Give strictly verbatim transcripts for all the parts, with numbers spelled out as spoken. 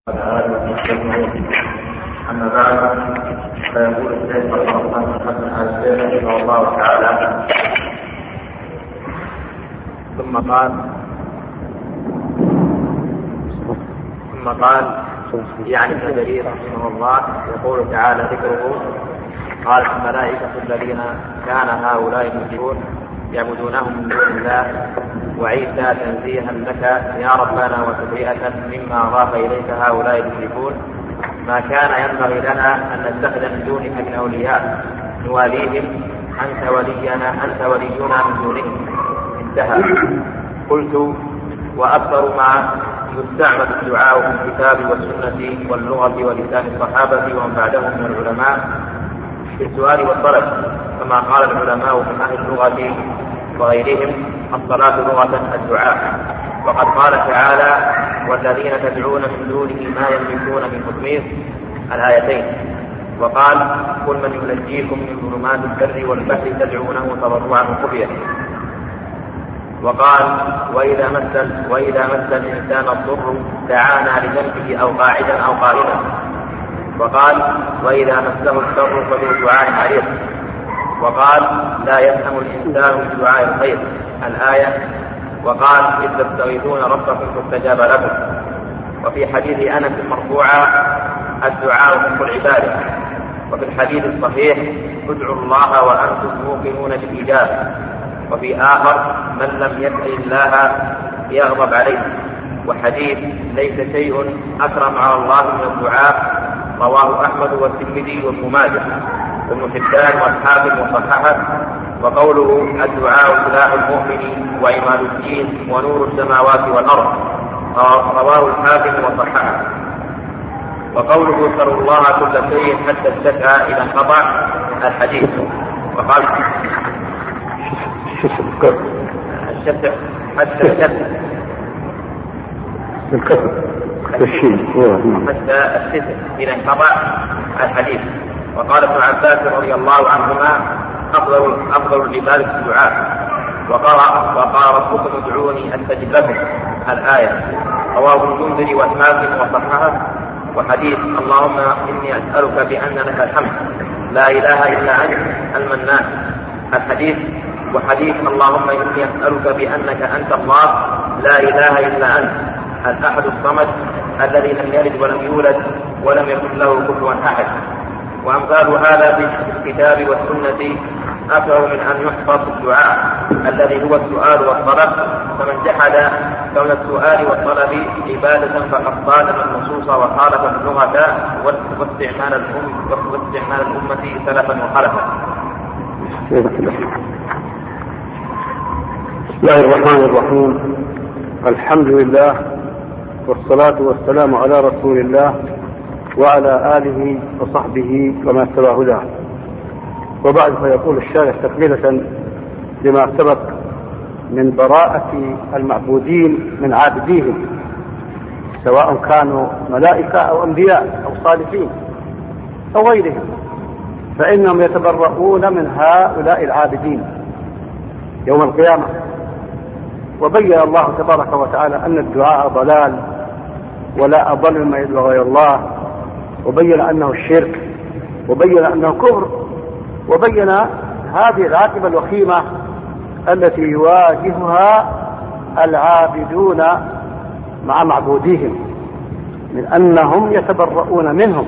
أما بعد فيقول الشيخ محمد حسن آل الشيخ رحمه الله تعالى ثم قال ثم قال يعني ابن جرير رحمه الله يقول تعالى ذكره قال الملائكة الذين كان هؤلاء المشركون يعبدونهم من دون الله وعيسى تنزيها لك يا ربنا وتبرئة مما أضاف إليك هؤلاء المشركون ما كان ينبغي لنا أن نتخذ من دونك من أولياء نواليهم أنت ولينا أنت ولينا من دونهم. انتهى. قلت وأكثر ما يستعمل الدعاء في الكتاب والسنة واللغة ولسان الصحابة ومن بعدهم من العلماء في السؤال والطلب كما قال العلماء من أهل اللغة وغيرهم الصلاة لغة الدعاء. وقد قال تعالى والذين تدعون من دونه ما يملكون من قطمير الآيتين. وقال قل من ينجيكم من ظلمات البر والبحر تدعونه تضرعا وخفيا. وقال وإذا مس وإذا مس الإنسان الضر دعانا لجنبه أو قاعدا أو قائما. وقال وإذا مسه الشر فذو دعاء عريض. وقال لا يفهم الإنسان من دعاء الخير الآية. وقال إذ تستغيثون ربكم فاستجاب لكم. وفي حديث أنس مرفوعا الدعاء حق العبادة. وفي الحديث الصحيح ادعوا الله وأنتم موقنون بالإجابة. وفي آخر من لم يدع الله يغضب عليه. وحديث ليس شيء أكرم على الله من الدعاء رواه أحمد والترمذي وابن ماجه وابن حبان والحاكم وصححه. وقوله الدعاء سلاح المؤمن وعماد الدين ونور السماوات والأرض رواه الحاكم وصححه. وقوله سروا الله كل شيء حتى الشفع إذا انقطع الحديث. وقال الشفع حتى الشفع حتى الشفع إذا انقطع الحديث. وقال ابن عباس رضي الله عنهما أفضل أفضل العبادة الدعاء. وقال وقال ربكم ادعوني أستجب لكم الآية. رواه المنذر والحاكم وصححه. وحديث اللهم إني أسألك بأن لك الحمد لا إله إلا أنت المنان الحديث. وحديث اللهم إني أسألك بأنك أنت الله لا إله إلا أنت الأحد الصمد الذي لم يلد ولم يولد ولم يكن له كفوا أحد. وأمثال هذا في الكتاب والسنة أكثر من أن يحفظ الدعاء الذي هو السؤال والطلب. فمن جحد كون السؤال والطلب عبادة فقد صادم النصوص وخالف اللغة واستعمال الأمة واستعمال الأمة سلفا وخلفا. بسم الله الرحمن الرحيم. الحمد لله والصلاة والسلام على رسول الله وعلى آله وصحبه وما اتبع هداه. وبعد فيقول الشارح تكملة لما سبق من براءة المعبودين من عابديهم سواء كانوا ملائكة أو أنبياء أو صالحين أو غيرهم فإنهم يتبرؤون من هؤلاء العابدين يوم القيامة. وبين الله تبارك وتعالى أن الدعاء ضلال ولا أضل ما يدعو غير الله. وبين أنه الشرك وبين أنه كفر. وبين هذه العاقبة الوخيمة التي يواجهها العابدون مع معبوديهم من أنهم يتبرؤون منهم.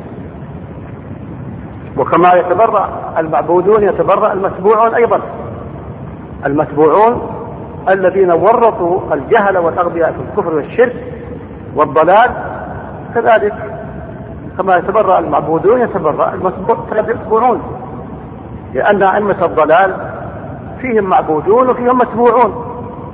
وكما يتبرأ المعبودون يتبرأ المتبوعون أيضا. المتبوعون الذين ورطوا الجهل والأغبياء في الكفر والشرك والضلال كذلك كما يتبرأ المعبودون يتبرأ المتبوعون لأن أئمة الضلال فيهم معبودون وفيهم متبوعون.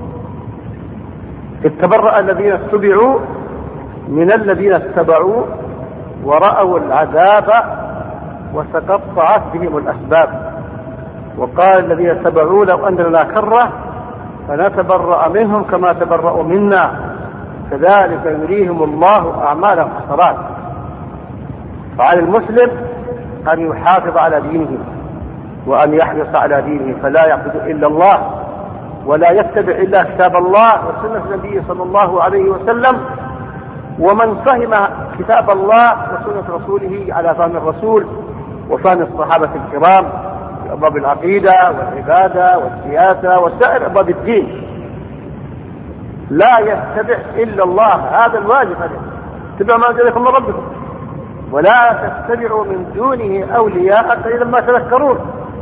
اتبرأ الذين اتبعوا من الذين اتبعوا ورأوا العذاب وتقطعت بهم الأسباب. وقال الذين اتبعوا لو أن لنا كرة فنتبرأ منهم كما تبرأوا منا كذلك يريهم الله أعمالهم حسرات. فعلى المسلم أن يحافظ على دينه وأن يحرص على دينه فلا يعبد إلا الله ولا يتبع إلا كتاب الله وسنة النبي صلى الله عليه وسلم ومن فهم كتاب الله وسنة رسوله على فهم الرسول وفهم الصحابة الكرام في أبواب العقيدة والعبادة والسياسة وسائر أبواب الدين لا يتبع إلا الله، هذا الواجب عليه، اتبعوا ما أنزل إليكم من ربكم ولا تتبعوا من دونه أولياء قليلا ما تذكرون.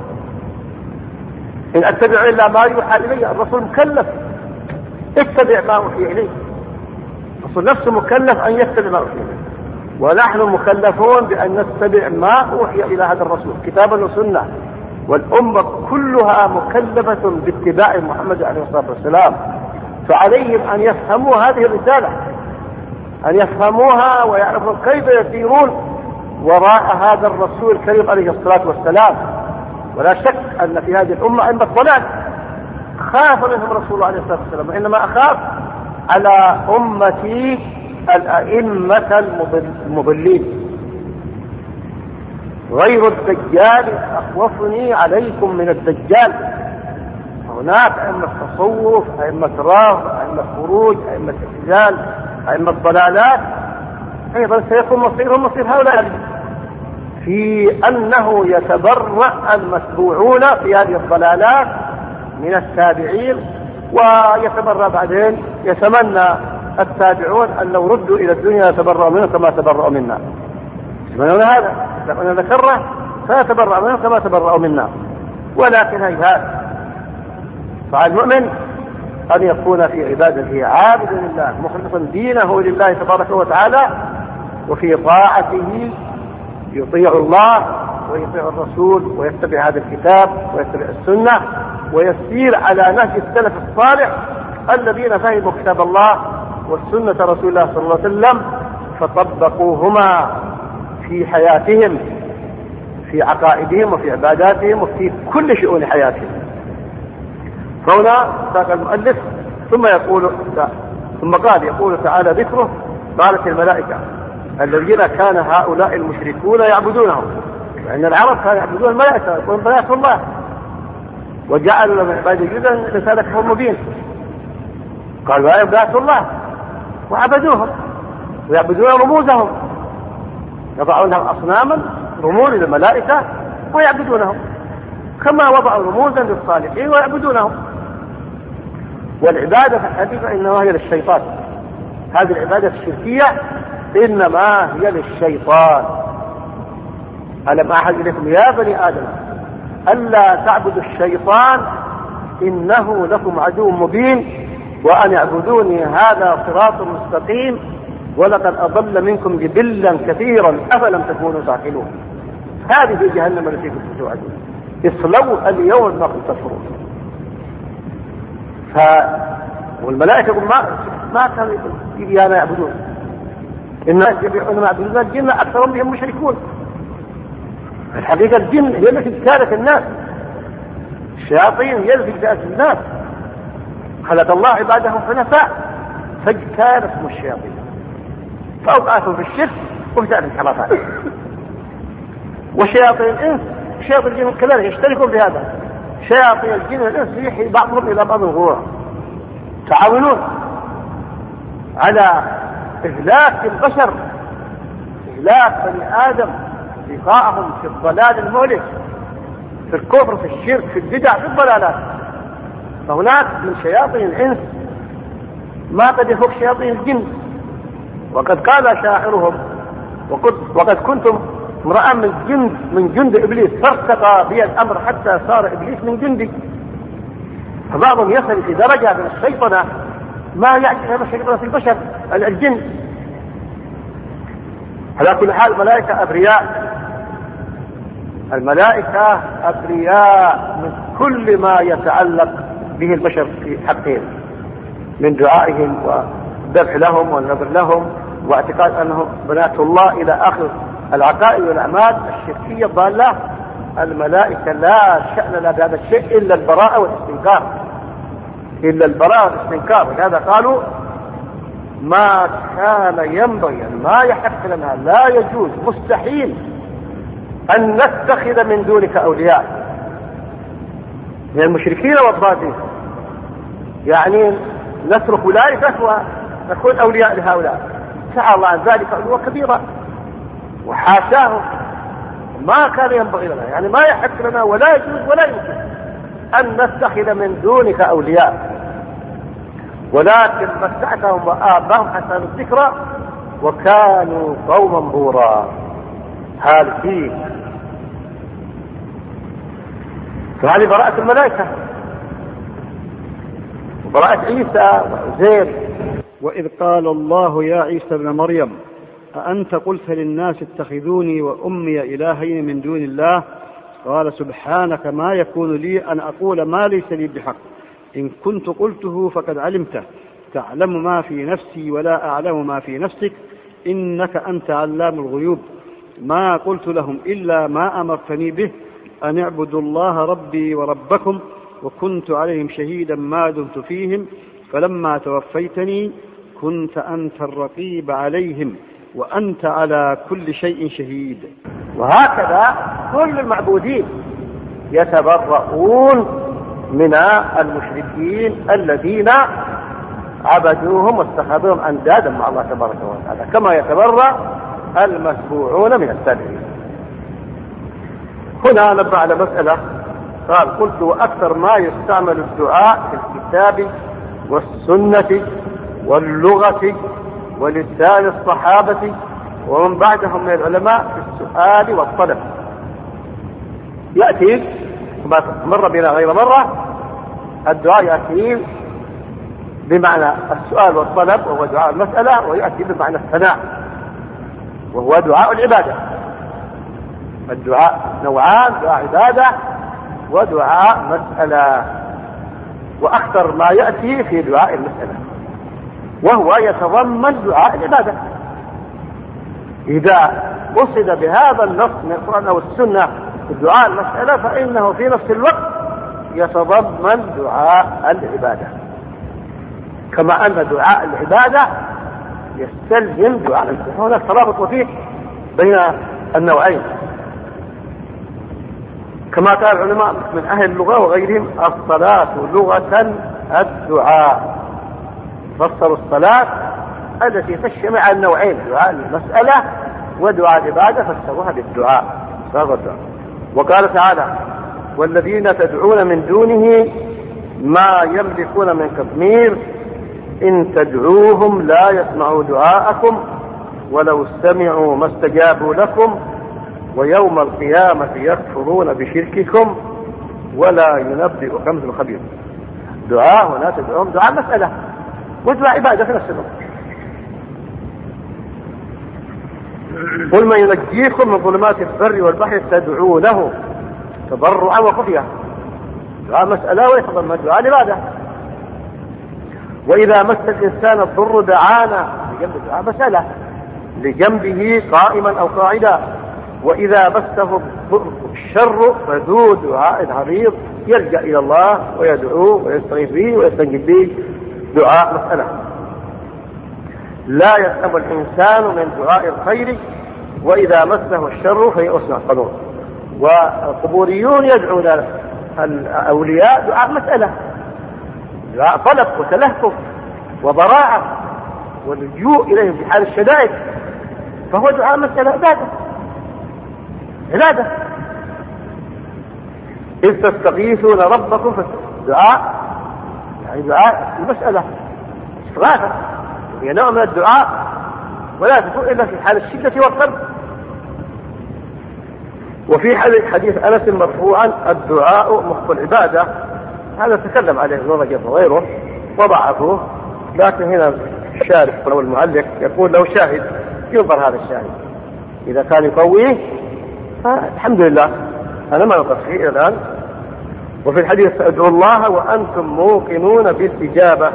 إن أتبع إلا ما يوحى إلي، الرسول مكلف اتبع ما أوحي إليه، الرسول نفسه مكلف أن يتبع ما أوحي إليه، ونحن مكلفون بأن نتبع ما أوحي إلى هذا الرسول كتابا وسنة، والأمة كلها مكلفة باتباع محمد عليه الصلاة والسلام، فعليهم أن يفهموا هذه الرسالة، أن يفهموها ويعرفوا كيف يسيرون وراء هذا الرسول الكريم عليه الصلاة والسلام. ولا شك أن في هذه الأمة أئمة ضلال خاف منهم رسول الله عليه الصلاة والسلام، وإنما أخاف على أمتي الأئمة المضلين. غير الدجال أخوفني عليكم من الدجال. هناك أئمة تصوف، أئمة رافض، أئمة خروج، أئمة اعتزال، أئمة ضلالات، أيضا سيكون مصيرهم مصير هؤلاء، في أنه يتبرأ المتبوعون في هذه الضلالات من التابعين، ويتبرأ بعدين يتمنى التابعون أن لو ردوا إلى الدنيا يتبرأوا منه كما تبرأوا منا. يتمنون هذا، لأننا ذكرنا فيتبرأ منه كما تبرأوا منا، ولكن هيهات. فعلى المؤمن أن يكون في عبادته عابدا لله مخلصا دينه لله تبارك وتعالى، وفي طاعته يطيع الله ويطيع الرسول ويتبع هذا الكتاب ويتبع السنة ويسير على نهج السلف الصالح الذين فهموا كتاب الله والسنة رسول الله صلى الله عليه وسلم فطبقوهما في حياتهم، في عقائدهم وفي عباداتهم وفي كل شؤون حياتهم. فهنا ساق المؤلف ثم يقول ثم قال يقول تعالى ذكره قالت الملائكة الذين كان هؤلاء المشركون يعبدونهم، فإن العرب كانوا يعبدون الملائكة يقولون بنات الله، وجعلوا لهم عباد جدا رسالتهم مبين، قالوا يا بنات الله وعبدوهم ويعبدون رموزهم، يضعون لهم أصناما رموز للملائكة ويعبدونهم كما وضعوا رموزا للصالحين ويعبدونهم. والعبادة في الحقيقة إنما هي للشيطان، هذه العبادة الشركية إنما هي للشيطان. ألم أعهد إليكم يا بني آدم ألا تعبدوا الشيطان إنه لكم عدو مبين وأن اعبدوني هذا صراط مستقيم ولقد أضل منكم جبلا كثيرا أفلم تكونوا تعقلون. هذه جهنم التي كنتم توعدون اصلوا اليوم ما كنتم تكفرون. ف والملائكة ما ما كانوا إيانا يعبدون، الناس يبيعون ما يعبدون الجن أكثرهم بهم مشركون. الحقيقة الجن هي التي ابتالت الناس، الشياطين هي التي ابتالت الناس. خلق الله عبادهم حنفاء فاجتالتهم الشياطين فأوقعتهم في الشرك وابتالت الحرافات. وشياطين الإنس شياطين الجن كذلك يشتركون في هذا، شياطين الجن والإنس يحيي بعضهم إلى بعض غرورا، تعاونون على إهلاك البشر، إهلاك بني آدم، لقاءهم في الضلال المهلك، في الكفر، في الشرك، في البدع، في الضلالات. فهناك من شياطين الإنس ما قد يفوق شياطين الجن. وقد قال شاعرهم وقد, وقد كنتم امرأ من جند من جند إبليس فارتقى بي الأمر حتى صار إبليس من جندي. فبعضهم يصل في درجة من الشيطنة ما يعجز هذا الشيطنة في البشر الجن. على كل حال الملائكة أبرياء، الملائكة أبرياء من كل ما يتعلق به البشر في حقهم من دعائهم والذبح لهم والنذر لهم واعتقاد أنهم بنات الله إلى آخر العقائد والأعمال الشركية الضالة. الملائكة لا شأن لها بهذا الشيء إلا البراءة والاستنكار، إلا البراءة والاستنكار. ولهذا قالوا ما كان ينبغي ما يحق لنا، لا يجوز، مستحيل أن نتخذ من دونك أولياء من المشركين والضالين، يعني نترك ولايتك ونكون أولياء لهؤلاء. تعالى الله عن ذلك علوا كبيرا وحاشاه، ما كان ينبغي لنا، يعني ما يحق لنا ولا يجوز ولا يمكن أن نتخذ من دونك أولياء، ولكن متعتهم وآباهم حتى الذكرى وكانوا قوما بورا هالكين. فهذه براءة الملائكة وبراءة عيسى وعزير. وإذ قال الله يا عيسى ابن مريم أأنت قلت للناس اتخذوني وأمي إلهين من دون الله؟ قال سبحانك ما يكون لي أن أقول ما ليس لي بحق، إن كنت قلته فقد علمته، تعلم ما في نفسي ولا أعلم ما في نفسك، إنك أنت علام الغيوب. ما قلت لهم إلا ما أمرتني به، أن اعبدوا الله ربي وربكم، وكنت عليهم شهيدا ما دمت فيهم، فلما توفيتني كنت أنت الرقيب عليهم وأنت على كل شيء شهيد. وهكذا كل المعبودين يتبرؤون من المشركين الذين عبدوهم واتخذوهم أندادا مع الله تبارك وتعالى، كما يتبرأ المتبوعون من التابعين. هنا نبه على مسألة، قال قلت وأكثر ما يستعمل الدعاء في الكتاب والسنة واللغة ولسان الصحابة ومن بعدهم من العلماء في السؤال والطلب. يأتي كما مر بنا غير مرة الدعاء يأتي بمعنى السؤال والطلب وهو دعاء المسألة، ويأتي بمعنى الثناء وهو دعاء العبادة. الدعاء نوعان، دعاء عبادة ودعاء مسألة، وأكثر ما يأتي في دعاء المسألة وهو يتضمن دعاء العبادة. إذا قصد بهذا النص من القرآن أو السنة دعاء المسألة فإنه في نفس الوقت يتضمن دعاء العبادة، كما أن دعاء العبادة يستلزم دعاء المسألة. هناك ترابط وثيق بين النوعين، كما قال العلماء من أهل اللغة وغيرهم الصلاة لغة الدعاء، فسروا الصلاة التي تشمل على النوعين دعاء المسألة ودعاء العبادة فسروها بالدعاء. وقال تعالى والذين تدعون من دونه ما يملكون من قطمير إن تدعوهم لا يسمعوا دعاءكم ولو سمعوا ما استجابوا لكم ويوم القيامة يكفرون بشرككم ولا ينبئك مثل خبير. دعاء هنا تدعوهم دعاء مسألة ودعاء عبادة في نفس الوقت. قل من ينجيكم من ظلمات البر والبحر تدعونه تضرعا وخفيا، دعاء مسألة ويتضمن دعاء عبادة. وإذا مس الإنسان الضر دعانا لجنب دعاء مسألة لجنبه قائما أو قاعدا. وإذا مسه الشر فذو دعاء عريض يلجأ إلى الله ويدعوه ويستغيث به ويستنجد به، دعاء مسألة. لا يسأم الإنسان من دعاء الخير وإذا مسه الشر فيئس من القنوط. والقبوريون يدعون الأولياء دعاء مسألة، دعاء طلب وتلهف وضراعة واللجوء إليهم في حال الشدائد، فهو دعاء مسألة عبادة عبادة. إذ تستغيثون ربكم فدعاء يعني دعاء المسألة استغاثة، هي نوع من الدعاء ولا تكون إلا في حال الشدة والقلب. وفي حديث أنس مرفوعا الدعاء مخ العبادة، هذا تكلم عليه ابن رجب وغيره وضعفوه، لكن هنا الشارح أو المعلق يقول لو شاهد ينظر هذا الشاهد، إذا كان يقويه فالحمد لله، أنا ما نقص فيه الآن. وفي الحديث ادعوا الله وأنتم موقنون بالإجابة،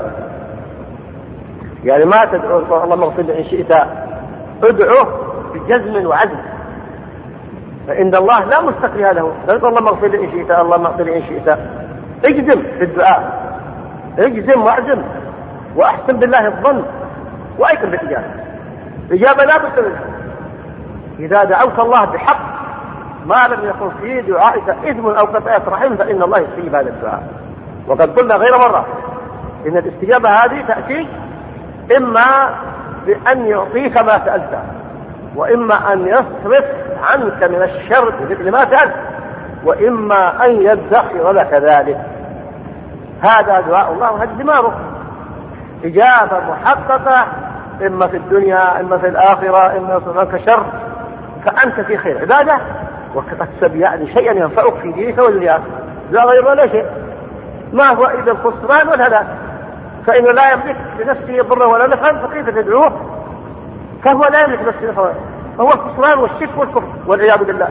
يعني ما تدعوا اللهم اغفر لي إن شئت، ادعوه بجزم وعزم، فإن الله لا مستقرها له. لا تقول اللهم اغفر لي إن شئت اللهم اغفر لي إن شئت، اجزم في الدعاء، اجزم واعزم وأحسن بالله الظن وأيقن بالإجابة. الإجابة لا بد منها. إذا دعوت الله بحق ما لم يكن في دعائك إثم أو قطعة رحم فإن الله يستجيب هذا الدعاء. وقد قلنا غير مرة إن الاستجابة هذه تأتي إما بأن يعطيك ما سألته، وإما أن يصرف عنك من الشر بمثل ما سألت، وإما أن يدخر لك ذلك. هذا دعاء الله وهذه ثماره، إجابة محققة إما في الدنيا إما في الآخرة، إما يصرف عنك شر، فأنت في خير عبادة وتكسب يعني شيئا ينفعك في دينك ودنياك، لا غير ولا شيء. ما هو إلا الخسران والهلاك، فإنه لا يملك لنفسه ضرا ولا نفعا، فكيف تدعوه؟ فهو لا يملك نفسه نفعا، فهو الخسران والشرك والكفر والعياذ بالله.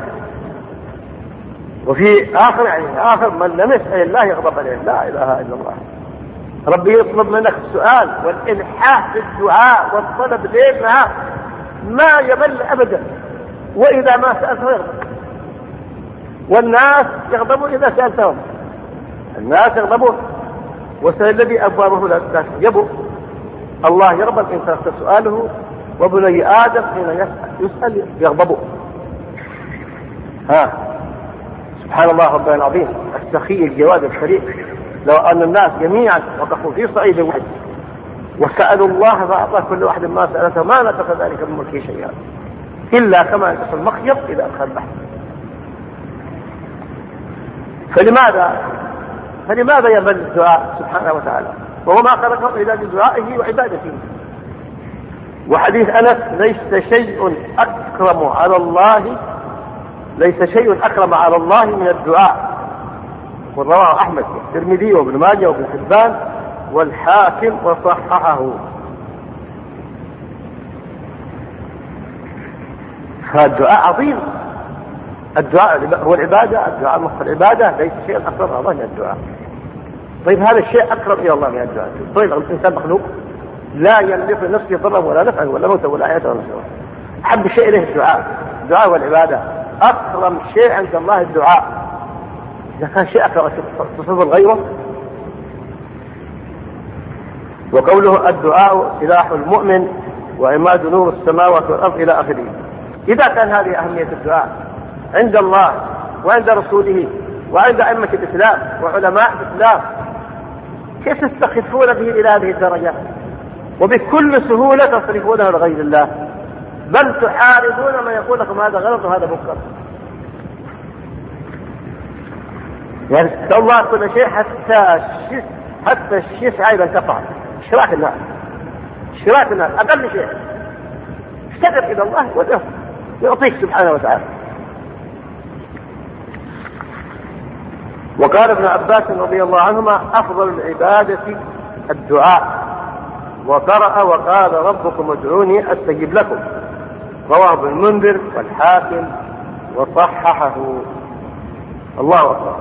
وفي آخر يعني آخر من لم يسأل الله يغضب عليه. لا إله إلا الله. ربي يطلب منك السؤال والإلحاح في الدعاء والطلب ليل نهار، ما يمل أبدا، وإذا ما سألته يغضب. والناس يغضبون إذا سألتهم، الناس يغضبون، وسأل الذي أبوابه لا يبو. الله يغضب إن تركت سؤاله، وبني آدم حين يسأل يغضبوا. ها سبحان الله ربنا العظيم السخي الجواد الكريم. لو أن الناس جميعا وقفوا في صعيد واحد وسألوا الله فأعطى كل واحد ما سألته ما نقص ذلك من ملكه شيئا، إلا كما ينقص المخيط إذا أدخل البحر. فلماذا فلماذا يبل الدعاء سبحانه وتعالى وهو ما خلقه إلا بدعائه وعبادته؟ وحديث أنس: ليس شيء أكرم على الله ليس شيء أكرم على الله من الدعاء. ورواه أحمد والترمذي وابن ماجه وابن حبان والحاكم وصححه. فالدعاء عظيم، الدعاء هو العبادة، الدعاء مخ العبادة، ليس شيء أكرم على الله من الدعاء. طيب هذا الشيء أكرم إلى الله من الدعاء. طيب الإنسان مخلوق لا يملك لنفسه ضرا ولا نفعا ولا موتا ولا حياة ولا نشورا. أحب الشيء إليه الدعاء، الدعاء والعبادة. أكرم شيء عند الله الدعاء. إذا كان شيء أكرم تصرف غيره. وقوله: الدعاء سلاح المؤمن وعماد نور السماوات والأرض إلى آخره. إذا كان هذه أهمية الدعاء عند الله وعند رسوله وعند أئمة الإسلام وعلماء الإسلام، كيف تستخفون به إلى هذه الدرجة وبكل سهولة تصرفونه لغير الله، بل تحاربون ما يقول لكم هذا غلط وهذا منكر؟ يعني تسأل الله كل شيء حتى الشرك، حتى الشرك أيضا تقع اشراك الناس، اشراك الناس أقل شيء. استقر إلى الله وده يعطيك سبحانه وتعالى. وقال ابن عباس رضي الله عنهما: أفضل العبادة الدعاء. وقرأ: وقال ربكم ادعوني أستجب لكم. رواه ابن المنذر والحاكم وصححه. الله أكبر.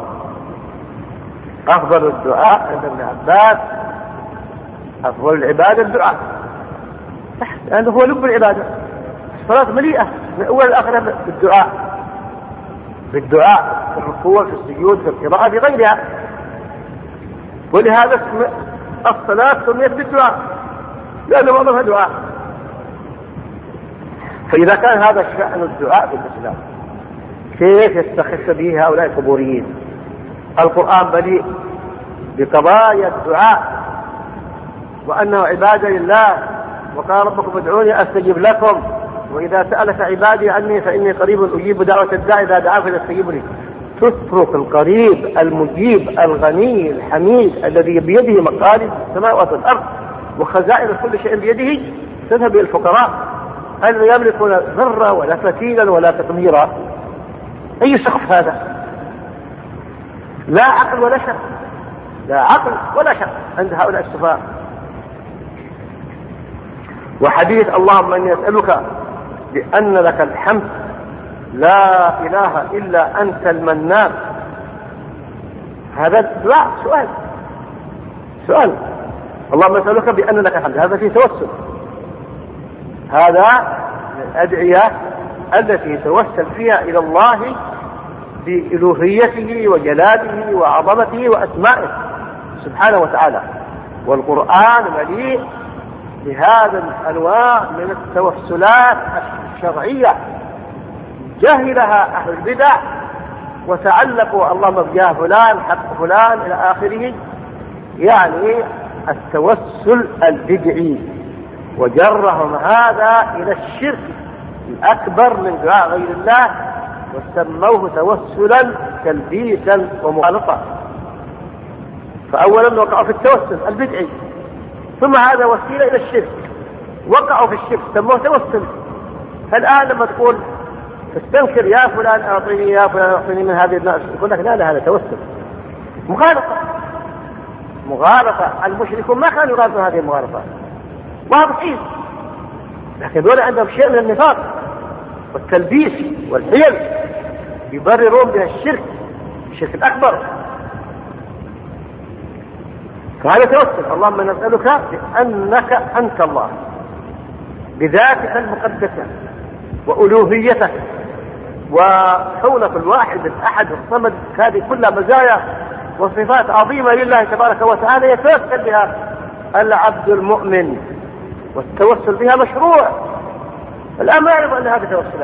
أفضل الدعاء عند ابن عباس، أفضل العبادة الدعاء، لأنه هو لب العبادة. الصلاة مليئة من أول الآخر بالدعاء، بالدعاء في الركوع في السجود في القراءة في غيرها. ولهذا الصلاة سميت بالدعاء لأنه معظمها دعاء. فإذا كان هذا شأن الدعاء في الإسلام، كيف يستخف به هؤلاء القبوريين؟ القرآن مليء بقضايا الدعاء وأنه عبادة لله. وقال ربكم ادعوني أستجب لكم، وإذا سألك عبادي عني فإني قريب أجيب دعوة الداعي إذا دعاه فليستجيب لي. تترك القريب المجيب الغني الحميد الذي بيده مقاليد السماوات والأرض وخزائن كل شيء بيده، تذهب إلى الفقراء الذين لا يملكون ذرة ولا فتيلا ولا تطميرا. أي سقف هذا؟ لا عقل ولا شك، لا عقل ولا شك عند هؤلاء السفهاء. وحديث: اللهم إني أسألك بأن لك الحمد لا إله إلا أنت المنان. هذا الدعاء سؤال سؤال اللهم أسألك بأن لك الحمد، هذا فيه توسل. هذا الأدعية التي توسل فيها إلى الله بإلوهيته وجلاله وعظمته وأسمائه سبحانه وتعالى. والقرآن مليء بهذا الأنواع من التوسلات الشرعية جهلها أهل البدع وتعلقوا اللهم بجاه فلان حق فلان إلى آخره، يعني التوسل البدعي. وجرهم هذا إلى الشرك الأكبر من دعاء غير الله، وسموه توسلا تلبيسا ومخالطة. فأولا وقعوا في التوسل البدعي، ثم هذا وسيلة إلى الشرك، وقعوا في الشرك سموه توسل. فالآن لما تقول تستنكر يا فلان أعطيني يا فلان أعطيني من هذه الناس، يقول لك لا لا هذا توسل مغالطة مغالطة. المشركون ما كانوا يغالطون هذه المغالطة واضحين، لكن دول عندهم شيء من النفاق والتلبيس والحيل يبررون بها الشرك الشرك الأكبر. فهذا توسل. اللهم نسألك بأنك أنت الله بذاتك المقدسة وألوهيتك وحولك الواحد الأحد الصمد، هذه كلها مزايا وصفات عظيمة لله تبارك وتعالى يتوسل بها العبد المؤمن، والتوسل بها مشروع. الآن ما يعرف أن هذا توسلات،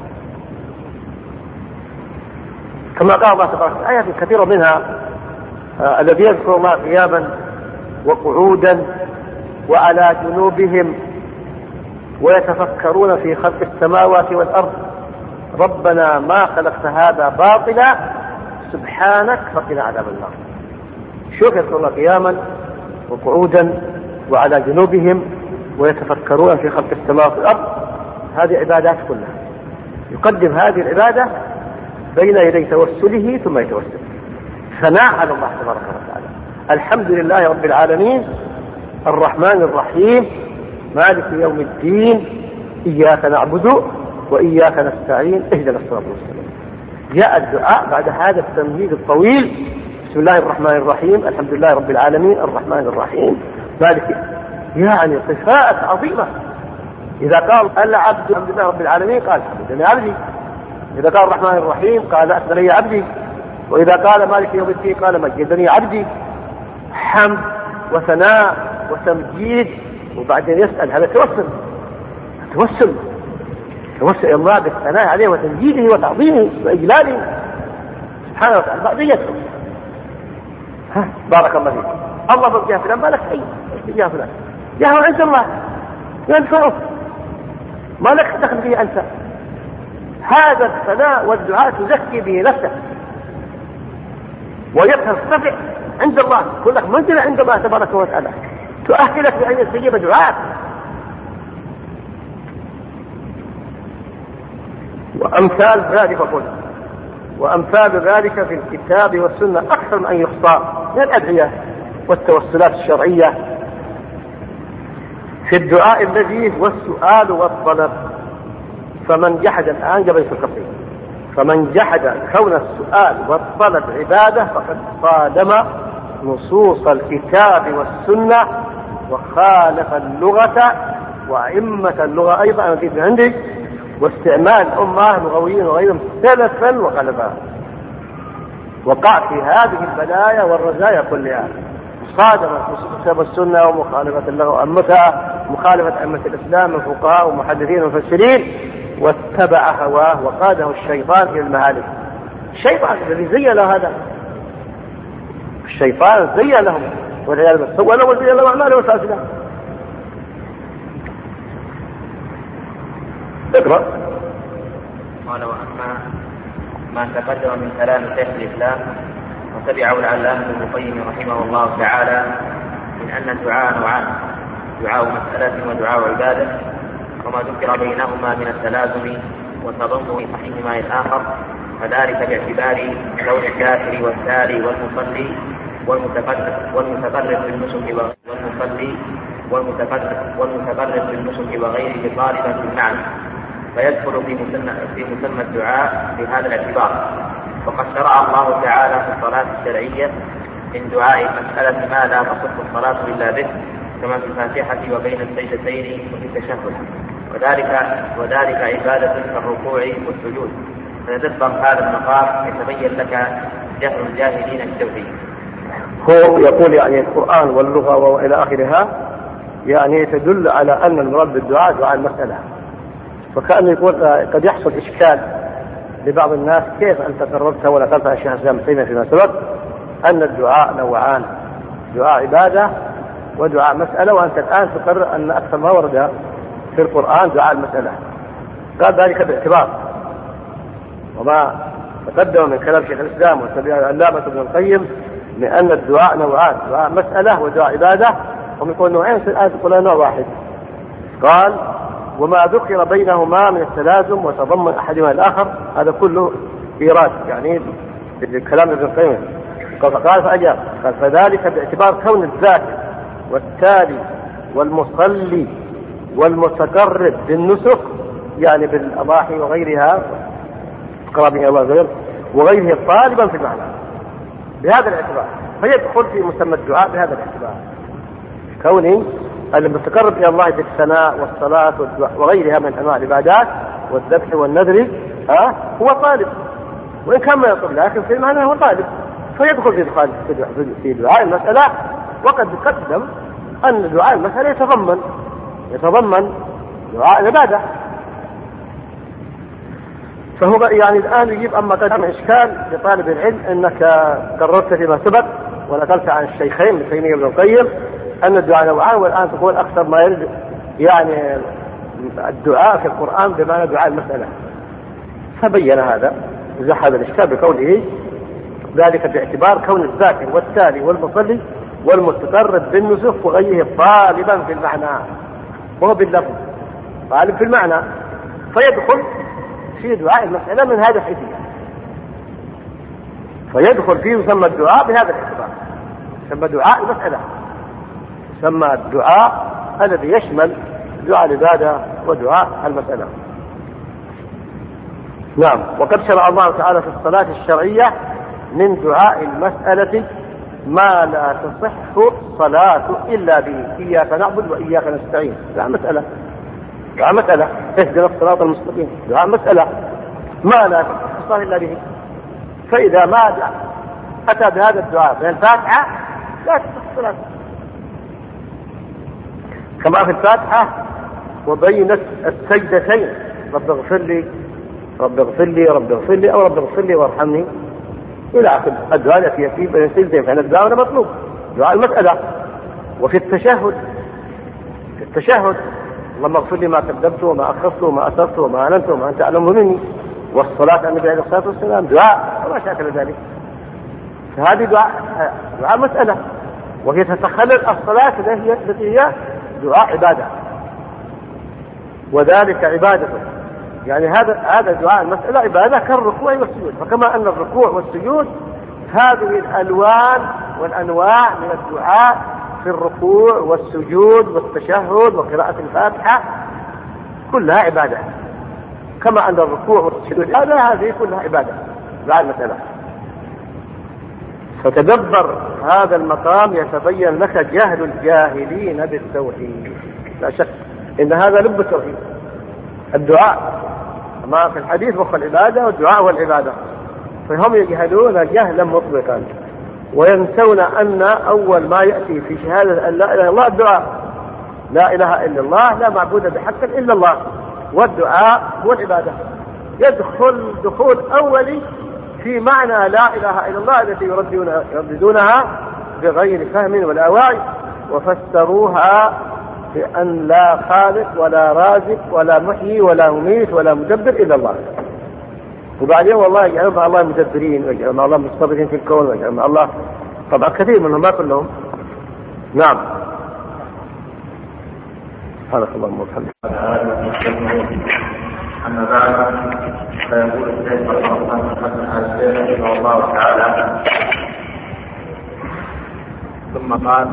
كما قال الله تبارك وتعالى آيات كثيرة منها آه الذين يذكرون الله قياما وقعودا وعلى جنوبهم ويتفكرون في خلق السماوات والأرض ربنا ما خلقت هذا باطلا سبحانك فقنا عذاب النار. شوف يذكر الله قياما وقعودا وعلى جنوبهم ويتفكرون في خلق السماوات والأرض، هذه عبادات كلها يقدم هذه العبادة بين يدي توسله ثم يتوسل ثناء على الله تبارك وتعالى. الحمد لله رب العالمين الرحمن الرحيم مالك يوم الدين إياك نعبد وإياك نستعين اهدنا الصراط المستقيم. جاء الدعاء بعد هذا التمهيد الطويل، بسم الله الرحمن الرحيم الحمد لله رب العالمين الرحمن الرحيم مالك، يعني صفات عظيمة. إذا قال العبد الحمد لله رب العالمين قال الحمد لله عبدي، إذا قال الرحمن الرحيم قال أثنى لي عبدي، وإذا قال مالك يوم الدين قال مجدني عبدي. حمد وثناء وتمجيد، وبعدين يسأل هذا توسل توسل توسل الله بالثناء عليه وتمجيده وتعظيمه وإجلاله سبحانه وتعالى. بعدين يسأل ها بارك الله فيك الله بجاه فلان ما لك أي بجاه فلان جاه عند الله ينفعه ما لك دخل به أنت. هذا الثناء والدعاء تزكي به نفسك ويرتفع عند الله، يقول لك منزلة عند الله تبارك وتعالى تؤهلك بأن يستجيب دعاءك. وأمثال ذلك قل وأمثال ذلك في الكتاب والسنة أكثر من أن يحصى من الأدعية والتوسلات الشرعية في الدعاء الذي هو السؤال والطلب. فمن جحد الآن جبل القصير فمن جحد كون السؤال والطلب عبادة فقد صادم نصوص الكتاب والسنة وخالف اللغة وأئمة اللغة أيضا أنا عندي واستعمال أمة لغويين وغيرهم سلفا وخلفا. وقع في هذه البلايا والرزايا كلها، صادم كتاب السنة ومخالفة اللغة وأمتها مخالفة أئمة الإسلام الفقهاء ومحدثين ومفسرين، واتبع هواه وقاده الشيطان إلى المهالك. الشيطان الذي زين له هذا، الشيطان زين لهم والعياذ بالله، سوى له وزين له أعماله الفاسدة. اقرأ. قال وأما ما تقدم من كلام شيخ الإسلام وتبعه العلامة ابن القيم رحمه الله تعالى من أن الدعاء نوعان، دعاء مسألة ودعاء عبادة، وما ذكر بينهما من التلازم وتضمن صحيحهما الآخر، فذلك باعتبار كون الكافر والساري والمصلي والمتقرب والمتقرب بالنسك والمصلي والمتقرب والمتقرب بالنسك وغيره طالبا في المعنى، فيدخل في مسمى في مسمى الدعاء بهذا الاعتبار. وقد شرع الله تعالى في الصلاة الشرعية من دعاء مسألة ما لا تصح الصلاة إلا به، كما في الفاتحة وبين السجدتين وفي التشهد، وذلك وذلك عبادة كالركوع والسجود. فيتدبر هذا المقام يتبين لك جهل الجاهلين بالتوحيد. هو يقول يعني القرآن واللغة وإلى آخرها يعني تدل على أن المراد بالدعاء دعاء المسألة، فكأنه يقول قد يحصل إشكال لبعض الناس كيف أنت قررت ونقلت عن شيخ الإسلام ابن تيمية فيما سبق أن الدعاء نوعان، دعاء عبادة ودعاء مسألة، وأنت الآن تقرر أن أكثر ما ورد في القرآن دعاء المسألة. قال ذلك باعتبار وما تقدم من كلام شيخ الإسلام والسبيل العلامة ابن القيم من أن الدعاء نوعان، دعاء مسألة ودعاء عبادة، هم يقول نوعين في الآية تقول نوع واحد. قال وما ذكر بينهما من التلازم وتضمن أحدهما الآخر هذا كله إيراد يعني الكلام ابن القيم. قال فأجاب قال فذلك باعتبار كون الذاكر والتالي والمصلي والمتقرب بالنسك يعني بالأضاحي وغيرها قرابها وغيره وغيره طالبا في المعنى بهذا الاعتبار، فيدخل في مسمى الدعاء بهذا الاعتبار، كونه المتقرب إلى الله بالثناء والصلاة وغيرها من أنواع العبادات والذبح والنذر ها هو طالب، وإن كان ما يطلب لكن في المعنى هو طالب، فيدخل في دخال في دعاء المسألة. وقد تقدم أن دعاء المسألة يتضمن يتضمن دعاء العبادة، فهو يعني الآن يجيب أما قدم إشكال لطالب العلم أنك قررت فيما سبق ونقلت عن الشيخين ابن تيمية وابن القيم أن الدعاء نوعان، والآن تقول أكثر ما يرد يعني الدعاء في القرآن بمعنى دعاء المسألة، فبين هذا زح هذا الإشكال بقوله ذلك باعتبار كون الذاكر والتالي والمصلي والمتقرب بالنسك وغيره طالبا في المعنى، وهو باللفظ طالب في المعنى، فيدخل في دعاء المسألة من هذا الحيثية، فيدخل فيه يسمى الدعاء بهذا الاعتبار، يسمى دعاء المسألة، يسمى الدعاء الذي يشمل دعاء العبادة ودعاء المسألة. نعم. وقد شرع الله تعالى في الصلاة الشرعية من دعاء المسألة ما لا تصح الصلاة إلا به، إياك نعبد وإياك نستعين، دعاء مسألة، دعاء مسألة، اهدنا الصراط المستقيم، دعاء مسألة ما لا تصح الصلاة إلا به، فإذا ما أتى بهذا الدعاء من الفاتحة لا تصح الصلاة، كما في الفاتحة وبين السجدتين رب اغفر لي رب اغفر لي رب اغفر لي أو رب اغفر لي وارحمني إلى آخر الدعاء التي فيه بين السجدتين، فإن الدعاء مطلوب دعاء المسألة. وفي التشهد في التشهد اللهم اغفر لي ما قدمت وما أخرت وما أسرت وما أعلنت وما أنت أعلم مني، والصلاة على النبي عليه الصلاة والسلام دعاء وما شاكل ذلك، فهذه دعاء دعاء مسألة، وهي تتخلل الصلاة التي هي دعاء عبادة، وذلك عبادة يعني هذا هذا دعاء المسألة عبادة كالركوع والسجود، فكما أن الركوع والسجود هذه الألوان والأنواع من الدعاء في الركوع والسجود والتشهد وقراءة الفاتحة كلها عبادة، كما أن الركوع والسجود هذا هذه كلها عبادة دعاء المسألة. فتدبر هذا المقام يتبين لك جهل الجاهلين بالتوحيد، لا شك إن هذا لب التوحيد الدعاء، ما في الحديث مخ العبادة والدعاء والعبادة، فهم يجهلون جهلا مطلقا وينسون أن أول ما يأتي في شهادة أن لا إله إلا الله الدعاء، لا إله إلا الله لا معبود بحق إلا الله، والدعاء هو العبادة، يدخل دخول أولي في معنى لا إله إلا الله التي يرددونها بغير فهم ولا وعي، وفسروها بأن لا خالق ولا رازق ولا محيي ولا مميت ولا مدبر إلا الله، وبعدين والله يجعلون مع الله مدبرين ويجعلون مع الله مستبرين في الكون ويجعلون مع الله، طبعا كثير منهم ما كلهم. نعم. سبحانك اللهم وبحمدك. أما بعد فيقول الشيخ رحمه الله تعالى ثم قال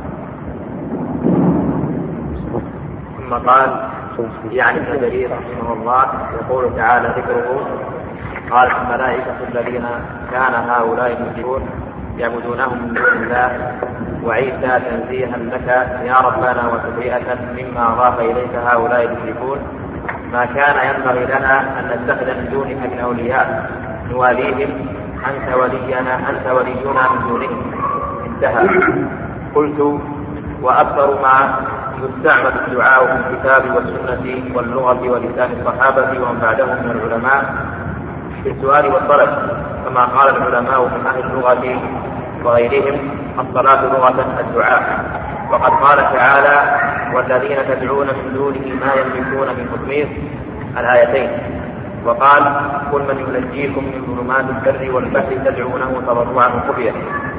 ثم قال يعني ابن جرير رحمه الله يقول تعالى ذكره قال الملائكة الذين كان هؤلاء المشركون يعبدونهم من دون الله وعيسى تنزيها لك يا ربنا وتبرئة مما أضاف إليك هؤلاء المشركون ما كان ينبغي لنا أن نتخذ من دونك من أولياء نواليهم أنت ولينا أنت ولينا من دونهم. انتهى. قلت وأكثر ما يستعمل الدعاء في الكتاب والسنة واللغة ولسان الصحابة ومن بعدهم من العلماء في السؤال والطلب، كما قال العلماء من أهل اللغة وغيرهم الصلاة لغة الدعاء. وقد قال تعالى والذين تدعون من دونه ما يملكون من قطمير الآيتين. وقال قل من ينجيكم من ظلمات البر والبحر تدعونه تضرعا وخفيا.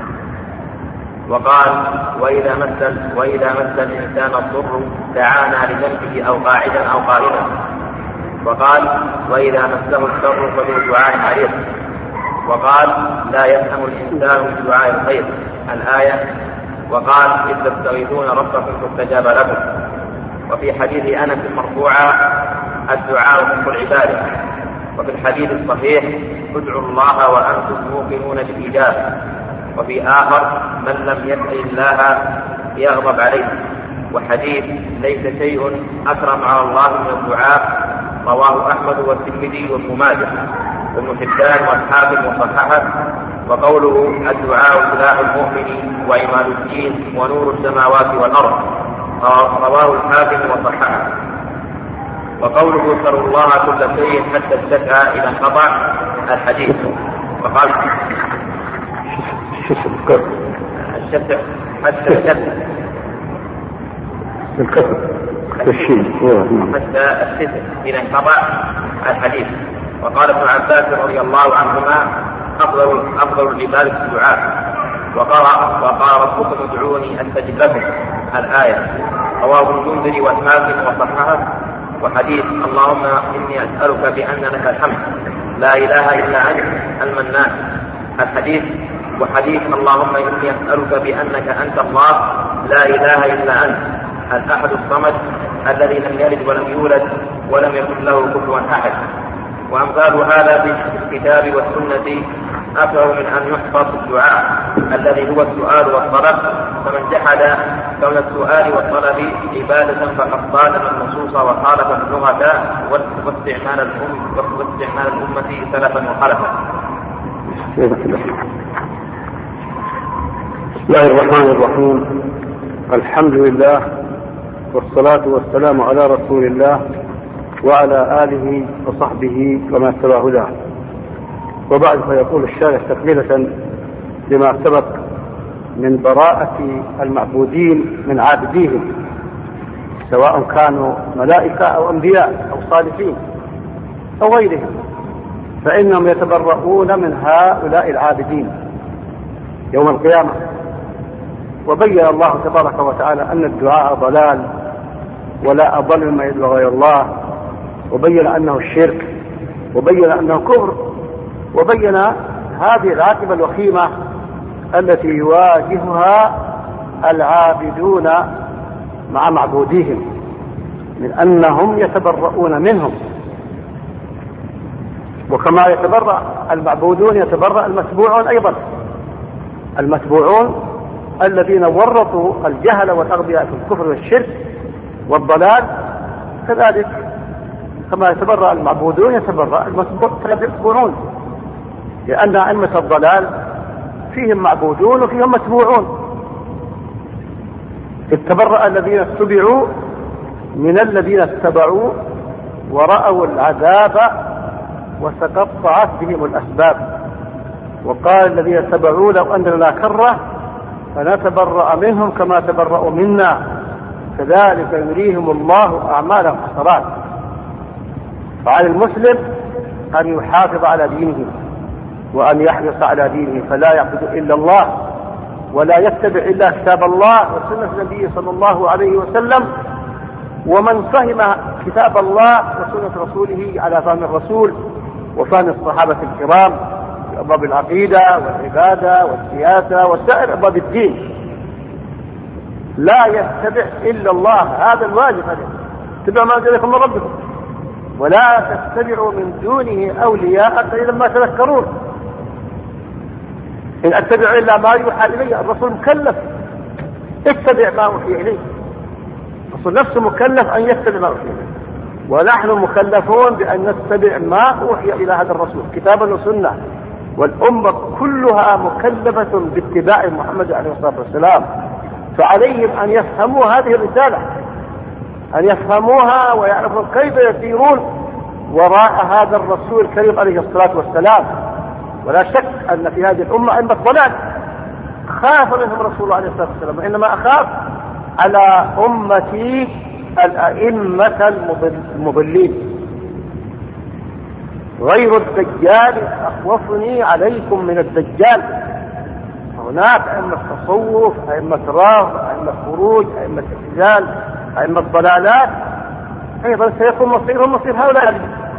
وقال وإذا مس وإذا مس الإنسان الضر دعانا لجنبه أو قاعدا أو قائما. وقال وإذا مسه الشر فذو دعاء عريض. وقال لا يفهم الإنسان من دعاء الخير الآية. وقال إذ تستغيثون ربكم فاستجاب لكم. وفي حديث أنس مرفوعا الدعاء حق العبادة. وفي الحديث الصحيح ادعوا الله وأنتم موقنون بالإجابة. وفي آخر من لم يدع الله يغضب عليه. وحديث ليس شيء أكرم على الله من الدعاء رواه أحمد والترمذي وابن ماجه وابن حبان والحاكم وصححه. وقوله الدعاء سلاح المؤمن وعماد الدين ونور السماوات والأرض رواه الحاكم وصححه. وقوله اسألوا الله كل شيء حتى اشتكى إذا انقطع الحديث. وقال الشتى حتى الشتى حتى الشتى إذا انقطع الحديث. وقال ابن عباس رضي الله عنهما أفضل أفضل العبادة الدعاء. وقال وقال ربكم ادعوني أستجب لكم الآية. رواه المنذري والحاكم وصححه. وحديث اللهم إني أسألك بأن لك الحمد لا إله إلا أنت المنان الحديث. وحديث اللهم إني أسألك بأنك أنت الله لا إله إلا أنت الأحد الصمد الذي لم يلد ولم يولد ولم يكن له كفوا أحد. وأمثال هذا في الكتاب والسنة أكثر من أن يحفظ الدعاء الذي هو السؤال والطلب. فمن جحد كون السؤال والطلب عبادة فقد صادم النصوص وخالف اللغة واستعمال الأمة واستعمال الأمة سلفا وخلفا. بسم الله الرحمن الرحيم. الحمد لله والصلاة والسلام على رسول الله وعلى آله وصحبه وما اتبع هداه. وبعد فيقول الشارح تكملة لما سبق من براءة المعبودين من عابديهم سواء كانوا ملائكة أو أنبياء أو صالحين أو غيرهم، فإنهم يتبرؤون من هؤلاء العابدين يوم القيامة. وبين الله تبارك وتعالى أن الدعاء ضلال ولا أضل مما يدعو غير الله، وبين أنه الشرك، وبين أنه كفر، وبين هذه العاقبة الوخيمة التي يواجهها العابدون مع معبوديهم من أنهم يتبرؤون منهم. وكما يتبرأ المعبودون يتبرأ المتبوعون أيضا. المتبوعون الذين ورطوا الجهل والأغبياء في الكفر والشرك والضلال كذلك كما يتبرأ المعبودون يتبرأ المتبوعون، لأن أئمة الضلال فيهم معبودون وفيهم متبوعون. اتبرأ الذين اتبعوا من الذين اتبعوا ورأوا العذاب وتقطعت بهم الأسباب. وقال الذين اتبعوا لو أن لنا كرة فنتبرأ منهم كما تبرأوا منا كذلك يريهم الله أعمالهم حسرات. فعلى المسلم أن يحافظ على دينه وأن يحرص على دينه، فلا يعبد إلا الله ولا يتبع إلا كتاب الله وسنة النبي صلى الله عليه وسلم. ومن فهم كتاب الله وسنة رسوله على فهم الرسول وفهم الصحابة الكرام في أبواب العقيدة والعبادة والسياسة وسائر أبواب الدين لا يتبع إلا الله. هذا الواجب عليه، اتبعوا ما أنزل لكم من ربكم ولا تتبعوا من دونه أولياء قليلا ما تذكرون. إن أتبع إلا ما يوحى إلي. الرسول مكلف اتبع ما أوحي إليه. الرسول نفسه مكلف أن يتبع ما أوحي إليه، ونحن مكلفون بأن نتبع ما أوحي إلى هذا الرسول كتابا وسنة. والأمة كلها مكلفة باتباع محمد عليه الصلاة والسلام. فعليهم أن يفهموا هذه الرسالة، أن يفهموها ويعرفوا كيف يسيرون وراء هذا الرسول الكريم عليه الصلاة والسلام. ولا شك أن في هذه الأمة أئمة ضلال خاف منهم رسول الله عليه الصلاة والسلام، وإنما أخاف على أمتي الأئمة المضلين. غير الدجال أخوفني عليكم من الدجال. هناك أئمة تصوف، أئمة رافض، أئمة خروج، أئمة اعتزال، أئمة ضلالات، أيضا سيكون مصيرهم مصير هؤلاء،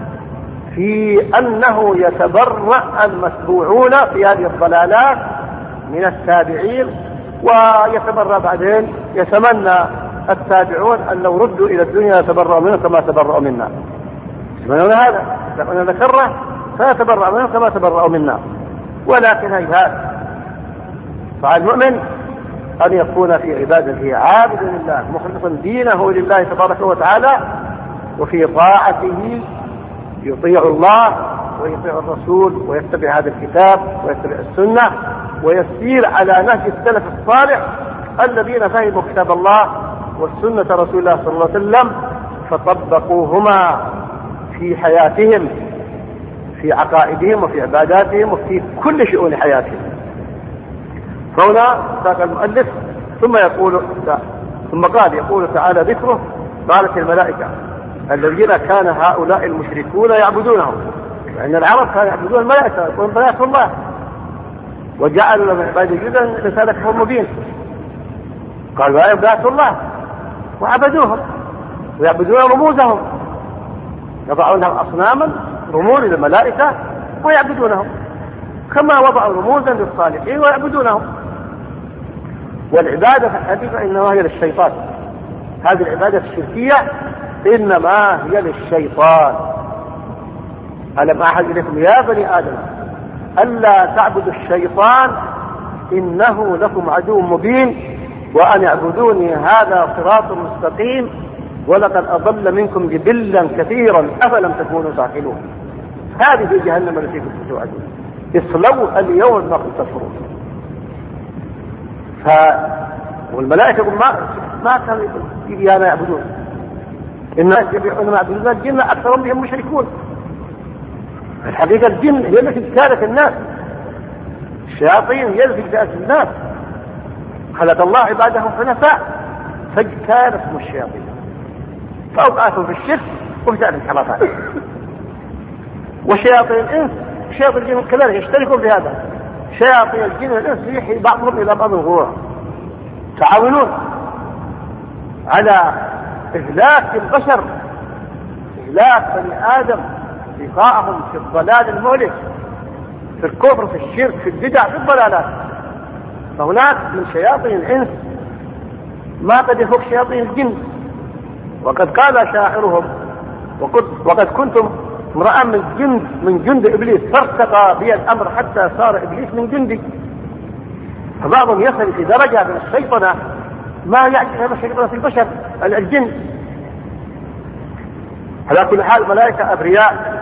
في أنه يتبرأ المتبوعون في هذه الضلالات من التابعين، ويتبرأ بعدين يتمنى التابعون أن لو ردوا إلى الدنيا يتبرأوا منه كما تبرأوا منا. يتمنون هذا، لأننا ذكرنا فيتبرأ منه كما تبرأوا منا. ولكن هيهات، فعلى المؤمن أن يكون في عبادته عابدا لله مخلصا دينه لله تبارك وتعالى، وفي طاعته يطيع الله ويطيع الرسول ويتبع هذا الكتاب ويتبع السنة ويسير على نهج السلف الصالح الذين فهموا كتاب الله والسنة رسول الله صلى الله عليه وسلم فطبقوهما في حياتهم، في عقائدهم وفي عباداتهم وفي كل شؤون حياتهم. فهنا ساق المؤلف ثم يقول ثم قال يقول تعالى ذكره: قالت الملائكة الذين كان هؤلاء المشركون يعبدونهم، لأن العرب كانوا يعبدون الملائكة يقولون بنات الله، وجعلوا لهم عباده جدا رسالتهم مبين، قالوا هؤلاء بنات الله وعبدوهم ويعبدون رموزهم، يضعون لهم أصناما رموز للملائكة ويعبدونهم كما وضعوا رموزا للصالحين ويعبدونهم. والعبادة في الحقيقة إنما هي للشيطان، هذه العبادة الشركية إنما هي للشيطان. ألم أعهد إليكم يا بني آدم ألا تعبدوا الشيطان إنه لكم عدو مبين وأن اعبدوني هذا صراط مستقيم ولقد أضل منكم جبلا كثيرا أفلم تكونوا تعقلون. هذه جهنم التي كنتم توعدون اصلوا اليوم ما كنتم تكفرون. ف والملائكة ما ما كانوا إيانا يعبدون، الناس يبيعون ما يعبدون الجن أكثرهم بهم مشركون. الحقيقة الجن هي التي كانت الناس، الشياطين هي التي كانت الناس. خلق الله عبادهم حنفاء فاجتالتهم الشياطين فأوقعتهم في الشرك وفي ذلك الانحرافات. وشياطين الإنس شياطين الجن كذلك يشتركون في هذا. شياطين الجن والإنس يحيي بعضهم إلى بعض الغرور، تعاونون على إهلاك البشر، إهلاك بني آدم، إيقاعهم في الضلال المهلك، في الكفر، في الشرك، في البدع، في الضلالات. فهناك من شياطين الإنس ما قد يفوق شياطين الجن. وقد قال شاعرهم: وقد, وقد كنتم امرأ من جند من جند إبليس فارتقى بي الأمر حتى صار إبليس من جندي. فبعضهم يصل في درجة من الشيطنة ما يعجز هذا الشيطنة في البشر الجن. على كل حال الملائكة أبرياء،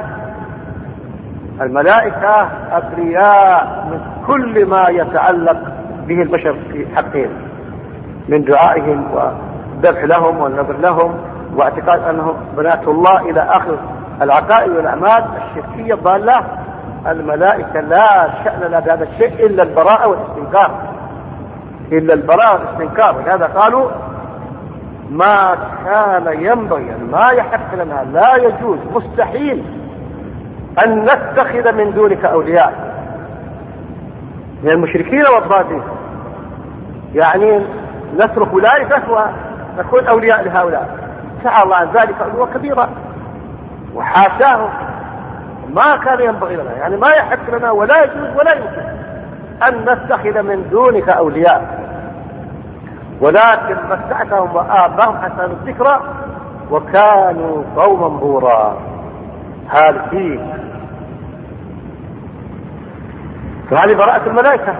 الملائكة أبرياء من كل ما يتعلق به البشر في حقهم من دعائهم والذبح لهم والنذر لهم واعتقاد أنهم بنات الله إلى آخر العقائد والأعمال الشركية الضالة. الملائكة لا شأن لها بهذا الشيء إلا البراءة والاستنكار، إلا البراءة والاستنكار. ولهذا قالوا ما كان ينبغي، يعني ما يحق لنا، لا يجوز، مستحيل أن نتخذ من دونك أولياء من المشركين والضالين، يعني نترك ولايتك ونكون أولياء لهؤلاء. تعالى الله عن ذلك علوا كبيرا وحاشاه، ما كان ينبغي لنا، يعني ما يحق لنا ولا يجوز ولا يمكن أن نتخذ من دونك أولياء. ولكن متعتهم وآباهم حتى الذكرى وكانوا قوما بورا هالكين. فهذه براءة الملائكة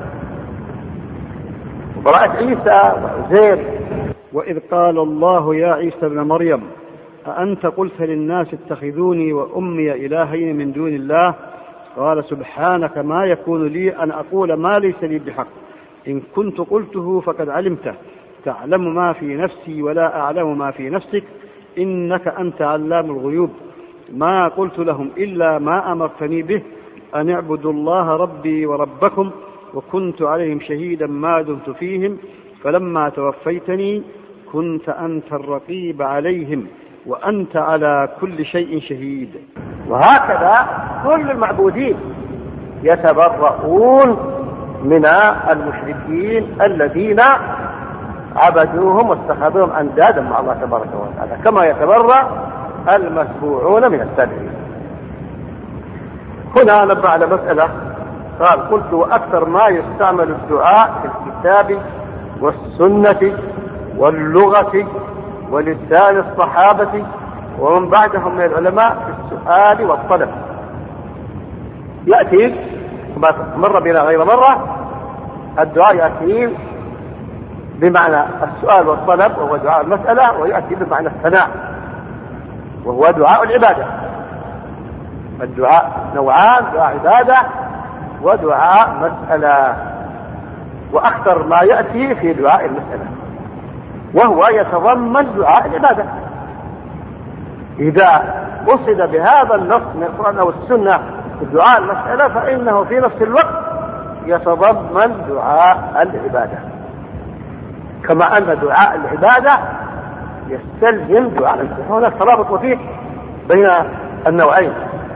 وبراءة عيسى وعزير. وإذ قال الله يا عيسى ابن مريم أأنت قلت للناس اتخذوني وأمي إلهين من دون الله قال سبحانك ما يكون لي أن أقول ما ليس لي بحق إن كنت قلته فقد علمته تعلم ما في نفسي ولا أعلم ما في نفسك إنك أنت علام الغيوب ما قلت لهم إلا ما أمرتني به أن اعبدوا الله ربي وربكم وكنت عليهم شهيدا ما دمت فيهم فلما توفيتني كنت أنت الرقيب عليهم وأنت على كل شيء شهيد. وهكذا كل المعبودين يتبرؤون من المشركين الذين عبدوهم واتخذوهم أندادا مع الله تبارك وتعالى، كما يتبرأ المتبوعون من التابعين. هنا نبه على مسألة، قال: قلت: وأكثر ما يستعمل الدعاء في الكتاب والسنة واللغة ولسان الصحابة ومن بعدهم من العلماء في السؤال والطلب. يأتي كما مر بنا غير مرة الدعاء يأتي بمعنى السؤال والطلب وهو دعاء المسألة، ويأتي بمعنى الثناء وهو دعاء العبادة. الدعاء نوعان: دعاء عبادة ودعاء مسألة، وأكثر ما يأتي في دعاء المسألة وهو يتضمن دعاء العبادة. إذا قصد بهذا النص من القرآن أو السنة دعاء المسألة فإنه في نفس الوقت يتضمن دعاء العبادة، كما أن دعاء العبادة يستلزم دعاء المسألة. هناك ترابط وثيق بين النوعين،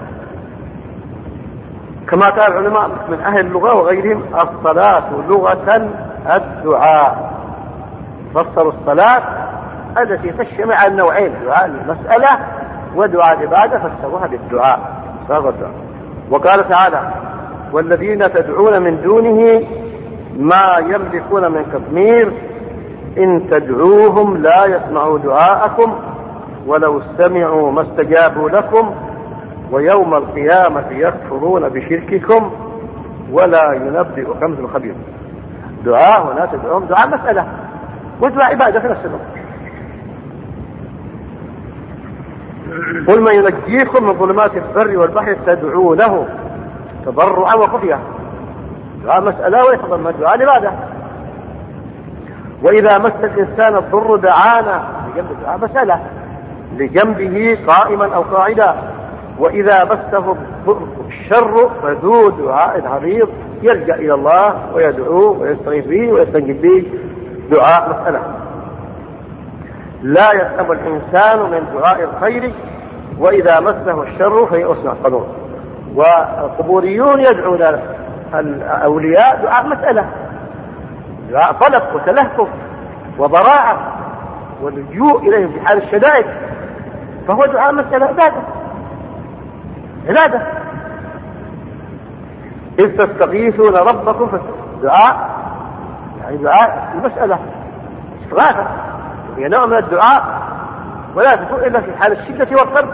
كما قال العلماء من أهل اللغة وغيرهم: الصلاة لغة الدعاء. فسروا الصلاة التي تشمل على النوعين: دعاء المسألة ودعاء العبادة، فسروها بالدعاء. وقال تعالى: والذين تدعون من دونه ما يملكون من قطمير إن تدعوهم لا يسمعوا دعاءكم ولو سمعوا ما استجابوا لكم ويوم القيامة يكفرون بشرككم ولا ينبئك مثل خبير. دعاء هنا تدعوهم دعاء مسألة ودعاء عبادة في نفس الوقت. قل من ينجيكم من ظلمات البر والبحر تدعونه تضرعا وخفيا. دعاء مسألة ويتضمن دعاء عبادة. وإذا مس الإنسان الضر دعانا لجنب دعاء مسألة لجنبه قائما أو قاعدا. وإذا مسه الشر فذو دعاء عريض يلجأ إلى الله ويدعوه ويستغيث به ويستنجد به، دعاء مسألة. لا يسلم الإنسان من دعاء الخير وإذا مسه الشر فيئس من القنوط. والقبوريون يدعون الأولياء دعاء مسألة، دعاء طلب وتلهف وضراعة واللجوء إليهم في حال الشدائد، فهو دعاء مسألة عبادة عبادة. إذ تستغيثون ربكم فدعاء يعني دعاء المسألة استغاثة، هي نوع من الدعاء ولا تكون إلا في حال الشدة والقرب.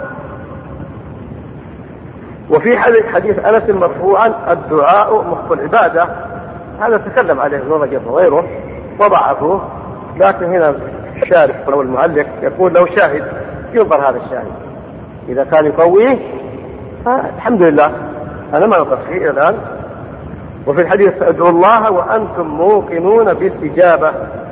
وفي حديث أنس مرفوعا: الدعاء مخ العبادة. هذا تكلم عليه ابن رجب وغيره وضعفوه، لكن هنا الشارح أو المعلق يقول له شاهد ينظر هذا الشاهد، إذا كان يقويه فالحمد لله، أنا ما نقص فيه الآن. وفي الحديث: ادعوا الله وأنتم موقنون بالاستجابة،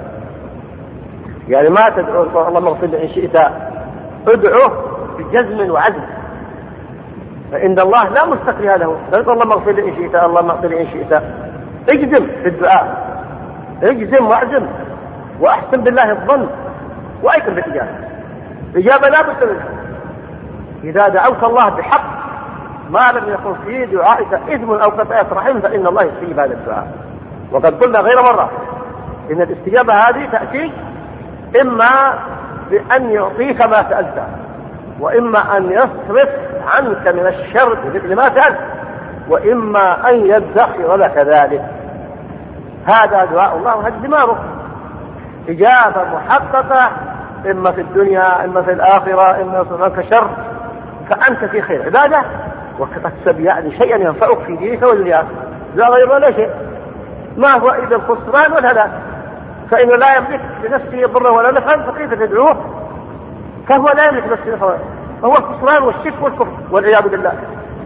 يعني ما تدعوا الله مغفر لي إن شئت، ادعوه بجزم وعزم، فإن الله لا مستقرها له. لا تقول الله مغفر لي إن شئت، الله مغفر لي إن شئت، اجزم في الدعاء، اجزم واعزم وأحسن بالله الظن وأيقن بالإجابة. الإجابة لا بد منها. إذا دعوت الله بحق ما لم يكن في دعائك إثم أو قطعة رحم فإن الله يستجيب هذا الدعاء. وقد قلنا غير مرة إن الاستجابة هذه تأتي إما بأن يعطيك ما سألته، وإما أن يصرف عنك من الشر مثل ما سألت، وإما أن يدخر لك ذلك. هذا دعاء الله وهذا دماغه، إجابة محققة إما في الدنيا إما في الآخرة، إما يصرف عنك شر، فأنت في خير عبادة وتكسب يعني شيئا ينفعك في دينك ودنياك، لا غير ولا شيء. ما هو إلا الخسران والهلاك، فإنه لا يملك لنفسه ضرا ولا نفعا، فكيف تدعوه فهو لا يملك لنفسه نفعا، فهو الخسران والشرك والكفر والعياذ بالله.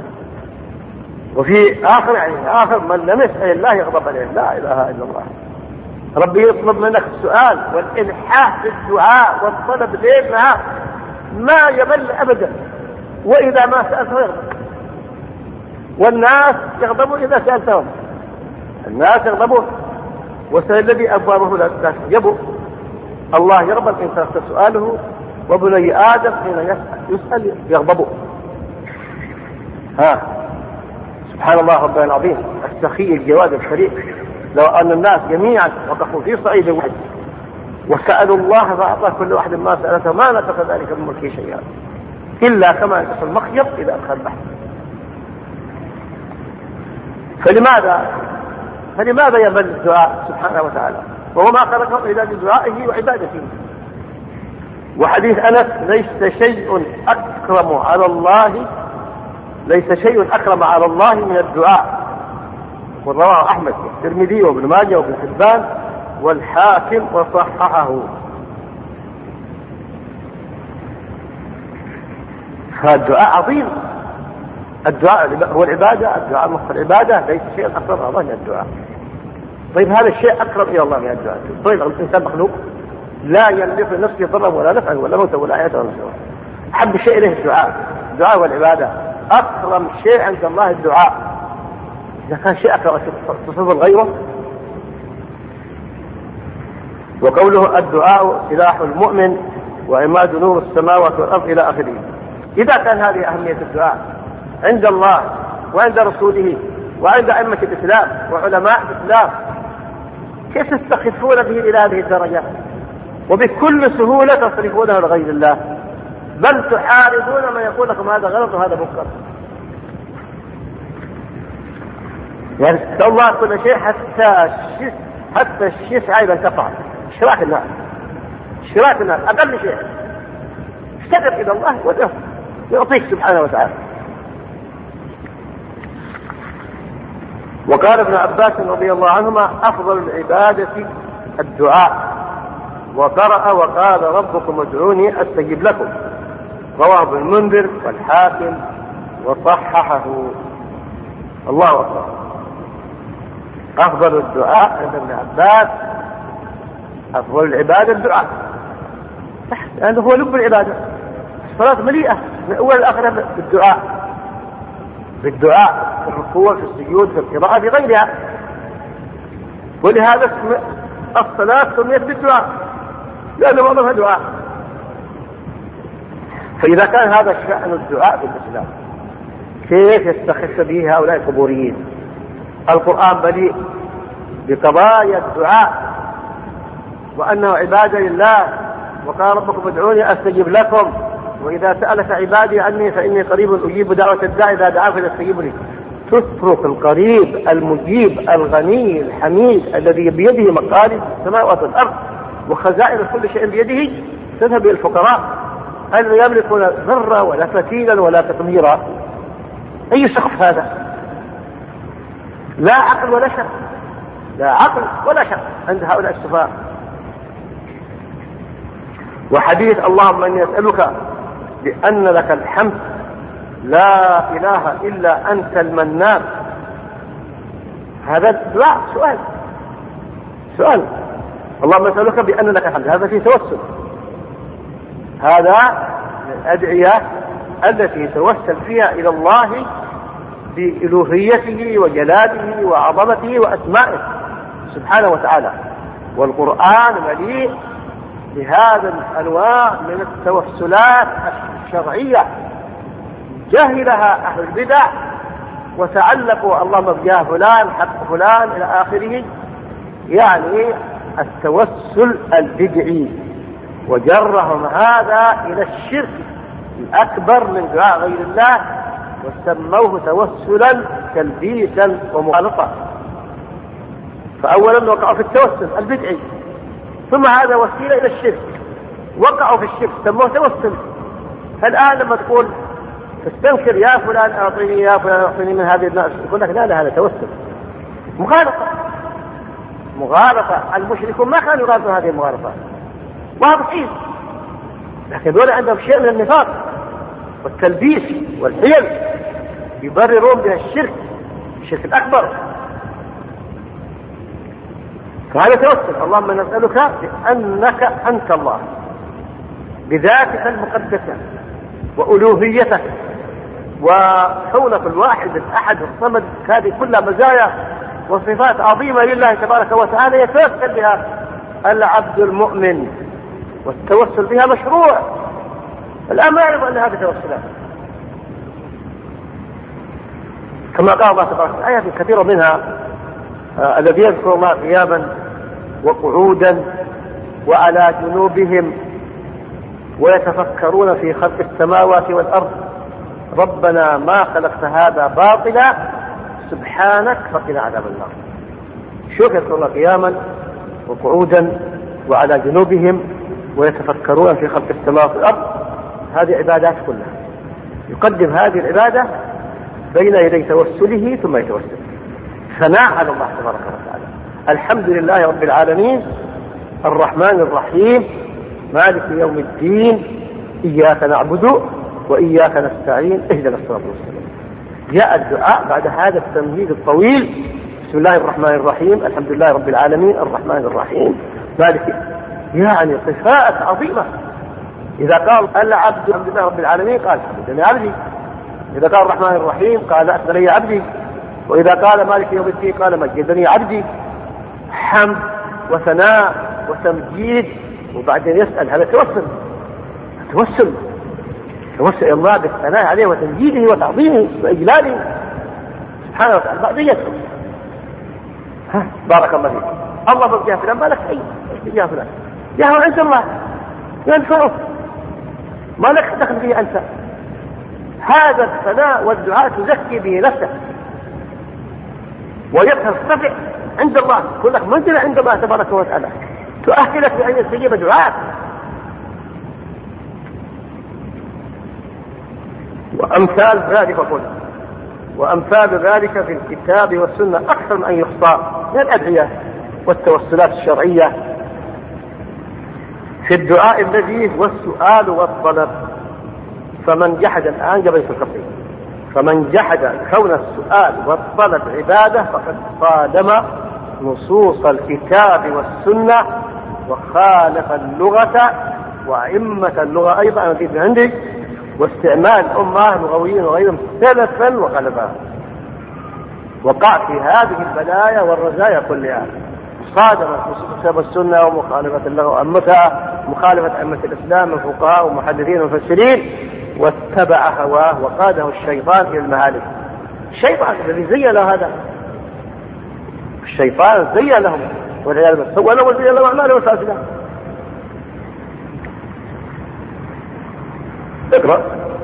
وفي آخر يعني آخر من لم يسأل الله يغضب عليه، لا إله إلا الله. ربي يطلب منك السؤال والإلحاح في الدعاء والطلب ليل نهار ما يمل أبدا، وإذا ما سألته يغضب، والناس يغضبوا إذا سألتهم. الناس يغضبون، وسل الذي أبوابه لا تستجيبوا. الله يغضب إن تركت سؤاله، وبني آدم حين يسأل يغضبوا. ها سبحان الله ربنا العظيم السخي الجواد الكريم. لو أن الناس جميعا وقفوا في صعيد واحد وسألوا الله فأعطى كل واحد ما سألته ما نقص ذلك من ملكه شيئا إلا كما ينقص المخيط إذا أدخل البحر. فلماذا فلماذا يمل الدعاء سبحانه وتعالى وهو ما خلقه إلا لدعائه وعبادته؟ وحديث أنس ليس شيء أكرم على الله ليس شيء أكرم على الله من الدعاء، ورواه أحمد والترمذي وابن ماجه وابن حبان والحاكم وصححه. فالدعاء عظيم، الدعاء هو العبادة، الدعاء مخ العبادة، ليس شيء أكرم على الله من الدعاء. طيب هذا الشيء أكرم إلى الله من الدعاء. طيب الإنسان مخلوق لا يملك لنفسه ضرا ولا نفعا ولا موتا ولا حياة ولا نشورا. أحب الشيء إليه الدعاء، الدعاء والعبادة. أكرم شيء عند الله الدعاء. إذا كان شيء أكرم تصرف غيره. وقوله الدعاء سلاح المؤمن وعماد نور السماوات والأرض إلى آخره. إذا كان هذه أهمية الدعاء عند الله وعند رسوله وعند أئمة الإسلام وعلماء الإسلام، كيف تستخفون به إلى هذه الدرجة وبكل سهولة تصرفونه لغير الله، بل تحاربون من يقول لكم هذا غلط وهذا منكر. يعني تسأل الله كل شيء حتى الشرك حتى الشفعة إذا انقطع. اشراك الناس اشراك الناس أقل شيء افتقر إلى الله وده يعطيك سبحانه وتعالى. وقال ابن عباس رضي الله عنهما أفضل العبادة الدعاء، وقرأ وقال ربكم ادعوني أستجب لكم، رواه ابن المنذر والحاكم وصححه. الله أكبر. أفضل الدعاء عند ابن عباس أفضل العبادة الدعاء، لأنه هو لب العبادة. الصلاة مليئة من أول الآخرة بالدعاء، بالدعاء في الركوع في السجود في القراءة في غيرها. ولهذا الصلاة سميت بالدعاء لأنه معظمها دعاء. فإذا كان هذا شأن الدعاء في الإسلام، كيف يستخف به هؤلاء القبوريين؟ القرآن مليء بقضايا الدعاء وأنه عبادة لله. وقال ربكم ادعوني أستجب لكم، وإذا سألك عبادي عني فإني قريب أجيب دعوة الداعي إذا دعاه فليستجيبوا لي. تترك القريب المجيب الغني الحميد الذي بيده مقاليد السماوات والأرض وخزائن كل شيء بيده، تذهب إلى الفقراء الذين يملكون ذرة ولا فتيلا ولا تطميرا. أي سقف هذا؟ لا عقل ولا شر، لا عقل ولا شر عند هؤلاء السفهاء. وحديث اللهم إني أسألك بأن لك الحمد لا إله إلا أنت المنان، هذا الدعاء سؤال سؤال اللهم أسألك بأن لك الحمد، هذا فيه توسل. هذا من الأدعية التي توسل فيها إلى الله بإلوهيته وجلاله وعظمته وأسمائه سبحانه وتعالى. والقرآن مليء بهذا الأنواع من التوسلات الشرعية جهلها أهل البدع وتعلقوا اللهم بجاه فلان حق فلان إلى آخره، يعني التوسل البدعي، وجرهم هذا إلى الشرك الأكبر من دعاء غير الله، وسموه توسلا تلبيسا ومغالطة. فأولا وقعوا في التوسل البدعي، ثم هذا وسيلة إلى الشرك، وقعوا في الشرك سموه توسل. فالآن لما تقول تستنكر يا فلان أعطيني يا فلان أعطيني من هذه الناس، يقول لك لا لا هذا توسل مغالطة مغالطة. المشركون ما كانوا يغالطون هذه المغالطة واضحين، لكن دول عندهم شيء من النفاق والتلبيس والحيل يبررون بها الشرك الشرك الأكبر. فهذا توسل. اللهم نسألك بأنك أنت الله بذاتك المقدسة وألوهيتك وكونك الواحد الأحد الصمد، هذه كلها مزايا وصفات عظيمة لله تبارك وتعالى يتوسل بها العبد المؤمن، والتوسل بها مشروع. الآن ما يعرف أن هذا توسلات، كما قال الله تبارك وتعالى آيات كثيرة منها آه الذين يذكرون الله قياما وقعودا وعلى جنوبهم ويتفكرون في خلق السماوات والأرض ربنا ما خلقت هذا باطلا سبحانك فقنا عذاب النار. شوف يذكرون الله قياما وقعودا وعلى جنوبهم ويتفكرون في خلق السماوات والأرض، هذه عبادات كلها يقدم هذه العبادة بين يدي توسله ثم يتوسل ثناء على الله تبارك وتعالى. الحمد لله رب العالمين الرحمن الرحيم مالك يوم الدين إياك نعبد وإياك نستعين اهدنا الصراط المستقيم. جاء الدعاء بعد هذا التمهيد الطويل بسم الله الرحمن الرحيم الحمد لله رب العالمين الرحمن الرحيم مالك، يعني صفات عظيمة. إذا قال العبد الحمد لله رب العالمين قال حمدني عبدي، إذا قال الرحمن الرحيم قال أثنى لي عبدي، وإذا قال مالك يوم الدين قال مجدني عبدي. حمد وثناء وتمجيد، وبعدين يسأل هذا توسل توسل توسل الله بالثناء عليه وتمجيده وتعظيمه وإجلاله سبحانه وتعالى. بعدين يسأل ها بارك الله فيك الله بقى فلان مالك أي يا فلان يا هو عند الله ينفعه ما لك دخل فيه أنت. هذا الثناء والدعاء تزكي به نفسك ويترفع عند الله، كل لك منزلة عند الله تبارك وتعالى تؤهلك بأن يستجيب دعاءك. وأمثال ذلك قل وأمثال ذلك في الكتاب والسنة أكثر من أن يحصى من الأدعية والتوسلات الشرعية في الدعاء الذي هو السؤال والطلب. فمن جحد الآن جبل القصير فمن جحد كون السؤال والطلب عبادة فقد صادم نصوص الكتاب والسنة وخالف اللغة وأئمة اللغة أيضا من عندي واستعمال أمة لغويين وغيرهم سلفا وخلفا. وقع في هذه البلايا والرزايا كلها صادم نصوص الكتاب والسنة ومخالفة اللغة وأئمتها مخالفة أئمة الإسلام الفقهاء ومحدثين ومفسرين، واتبع هواه وقاده الشيطان إلى المهالك. الشيطان الذي زين له هذا الشيطان زين لهم والعياذ بالله سوى لهم وزين لهم أعمالهم الفاسدة. اقرأ.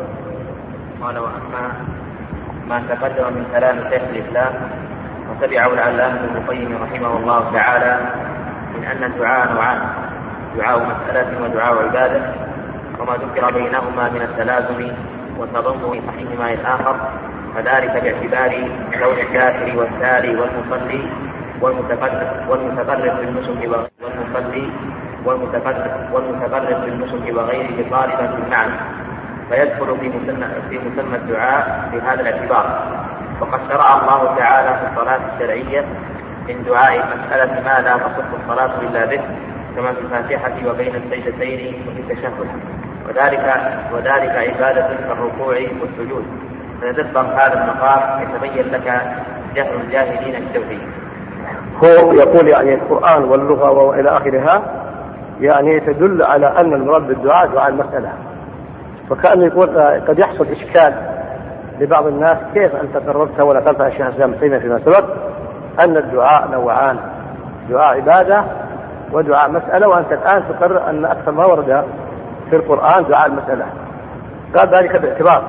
قال وأما ما تقدم من كلام شيخ الإسلام وتبعه العلامة ابن القيم رحمه الله تعالى من أن الدعاء نوعان، دعاء مسألة ودعاء عبادة، وما ذكر بينهما من التلازم وتضمن صحيحهما الآخر، فذلك باعتبار كون الكافر والساري والمصلي والمتقرب والمتقرب بالنسك والمصلي والمتقرب والمتقرب بالنسك وغيره طالبا في المعنى، فيدخل في مسمى في مسمى الدعاء بهذا الاعتبار. وقد شرع الله تعالى في الصلاة الشرعية من دعاء المسألة ما لا تصح الصلاة إلا به، كما في الفاتحة وبين السجدتين وفي التشهد، وذلك وذلك عبادة كالركوع والسجود. فيتدبر هذا المقام يتبين لك جهل الجاهلين التوحيد. هو يقول يعني القرآن واللغة وإلى آخرها يعني تدل على أن المراد بالدعاء دعاء المسألة، فكأنه يقول قد يحصل إشكال لبعض الناس كيف أنت قررت ونقلت عن الشيخ الإسلام تيمية فيما سبق أن الدعاء نوعان، دعاء عبادة ودعاء مسألة، وأنت الآن تقرر أن أكثر ما ورد في القرآن دعاء المسألة. قال ذلك باعتبار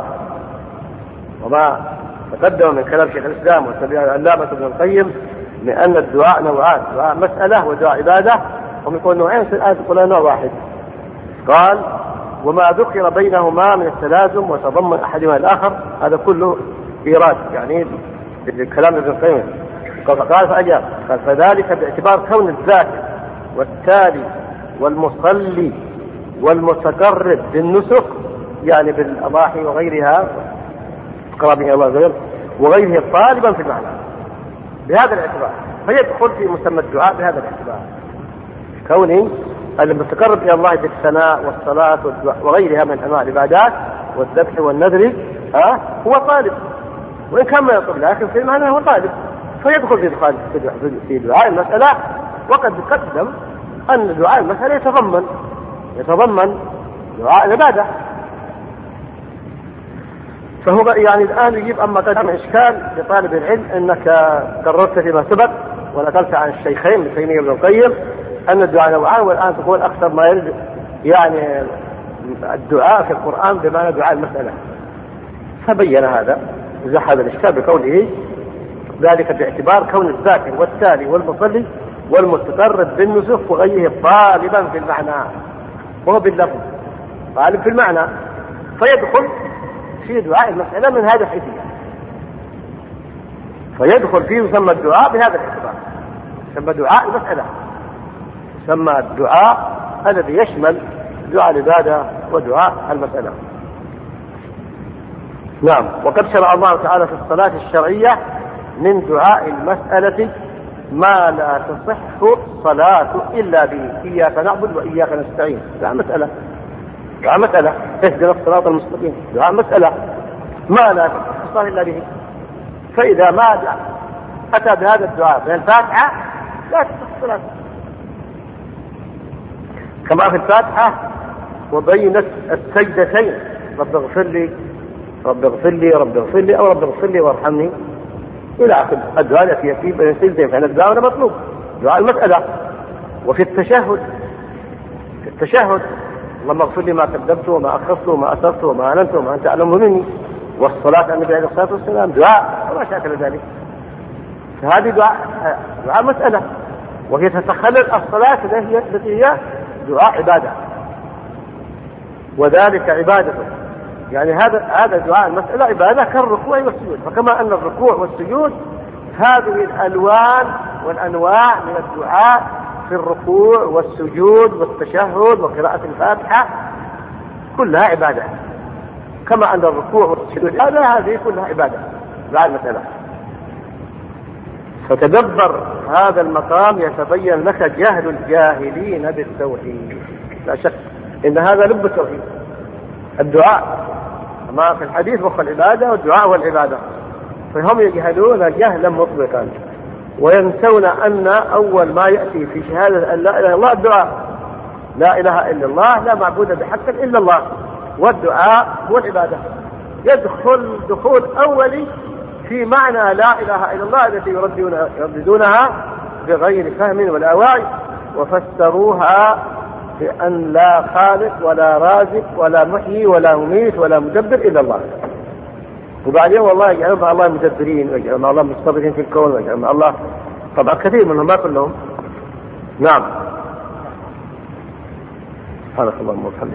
وما تقدم من كلام شيخ الإسلام وتبعه العلامة ابن القيم لأن الدعاء نوعان، دعاء مسألة ودعاء عبادة، هم يقولون نوعين في الآية تقول نوع واحد. قال وما ذكر بينهما من التلازم وتضمن أحدهما الآخر هذا كله إيراد يعني بالكلام ابن القيم. قال فأجاب قال فذلك باعتبار كون الذاكر والتالي والمصلي والمتقرب بالنسك يعني بالأضاحي وغيرها قرابين الله غير وغيره طالبا في المعنى بهذا الاعتبار، فيدخل في مسمى الدعاء بهذا الاعتبار كونه المتقرب إلى الله بالثناء والصلاة وغيرها من أنواع العبادات والذبح والنذر ها هو طالب، وإن كان ما يطلب لكن في المعنى هو طالب، فيدخل في دخان في دعاء المسألة. وقد قدم أن دعاء المسألة يتضمن يتضمن دعاء العبادة. فهو يعني الآن يجيب أما قدم إشكال لطالب العلم أنك قررت فيما سبق ونقلت عن الشيخين ابن تيمية وابن القيم أن الدعاء نوعان، والآن تقول أكثر ما يرد يعني الدعاء في القرآن بمعنى دعاء المسألة. فبين هذا وزح هذا الإشكال بقوله ذلك باعتبار كون الذاكر والتالي والمصلي والمتقرب بالنسخ وغيره طالبا في المعنى، وهو باللفظ طالب في المعنى، فيدخل في دعاء المسألة من هذا الحيثية، فيدخل فيه يسمى الدعاء بهذا الاعتبار، يسمى دعاء المسألة، يسمى الدعاء الذي يشمل دعاء العبادة ودعاء المسألة. نعم. وقد شرع الله تعالى في الصلاة الشرعية من دعاء المسألة ما لا تصح الصلاة إلا به، إياك نعبد وإياك نستعين، دعاء مسألة، دعاء مسألة، اهدنا الصراط المستقيم، دعاء مسألة ما لا تصح الصلاة إلا به. فإذا ما أتى بهذا الدعاء من الفاتحة لا تصح الصلاة، كما في الفاتحة وبين السجدتين رب اغفر لي رب اغفر لي رب اغفر لي أو رب اغفر لي وارحمني إلى آخر الدعاء التي يأتي بين السجدتين، فإن الدعاء هذا مطلوب دعاء المسألة. وفي التشهد في التشهد اللهم اغفر لي ما قدمت وما أخرت وما أسرت وما أعلنت وما أنت أعلم مني، والصلاة على النبي عليه الصلاة والسلام دعاء وما شاكل ذلك. فهذه دعاء دعاء مسألة، وهي تتخلل الصلاة التي هي دعاء عبادة، وذلك عبادة. يعني هذا هذا دعاء المسألة عبادة كالركوع والسجود. فكما أن الركوع والسجود هذه الألوان والأنواع من الدعاء في الركوع والسجود والتشهد وقراءة الفاتحة كلها عبادة، كما أن الركوع والسجود هذا هذه كلها عبادة دعاء المسألة. فتدبر هذا المقام يتبين لك جهل الجاهلين بالتوحيد. لا شك إن هذا لب التوحيد، الدعاء ما في الحديث وقت العبادة والدعاء والعبادة، فهم يجهلون جهلا مطلقا وينسون أن أول ما يأتي في شهادة أن لا إله إلا الله الدعاء، لا إله إلا الله لا معبود بحق إلا الله، والدعاء هو العبادة. يدخل دخول أولي في معنى لا إله إلا الله التي يرددونها بغير فهم ولا وعي، وفسروها بأن لا خالق ولا رازق ولا محيي ولا مميت ولا مدبر إلا الله. وبعدين والله يجعلون مع الله مدبرين ويجعلون مع الله مستبرين في الكون ويجعلون مع الله، طبعا كثير منهم ما كلهم. نعم. سبحانك اللهم وبحمدك.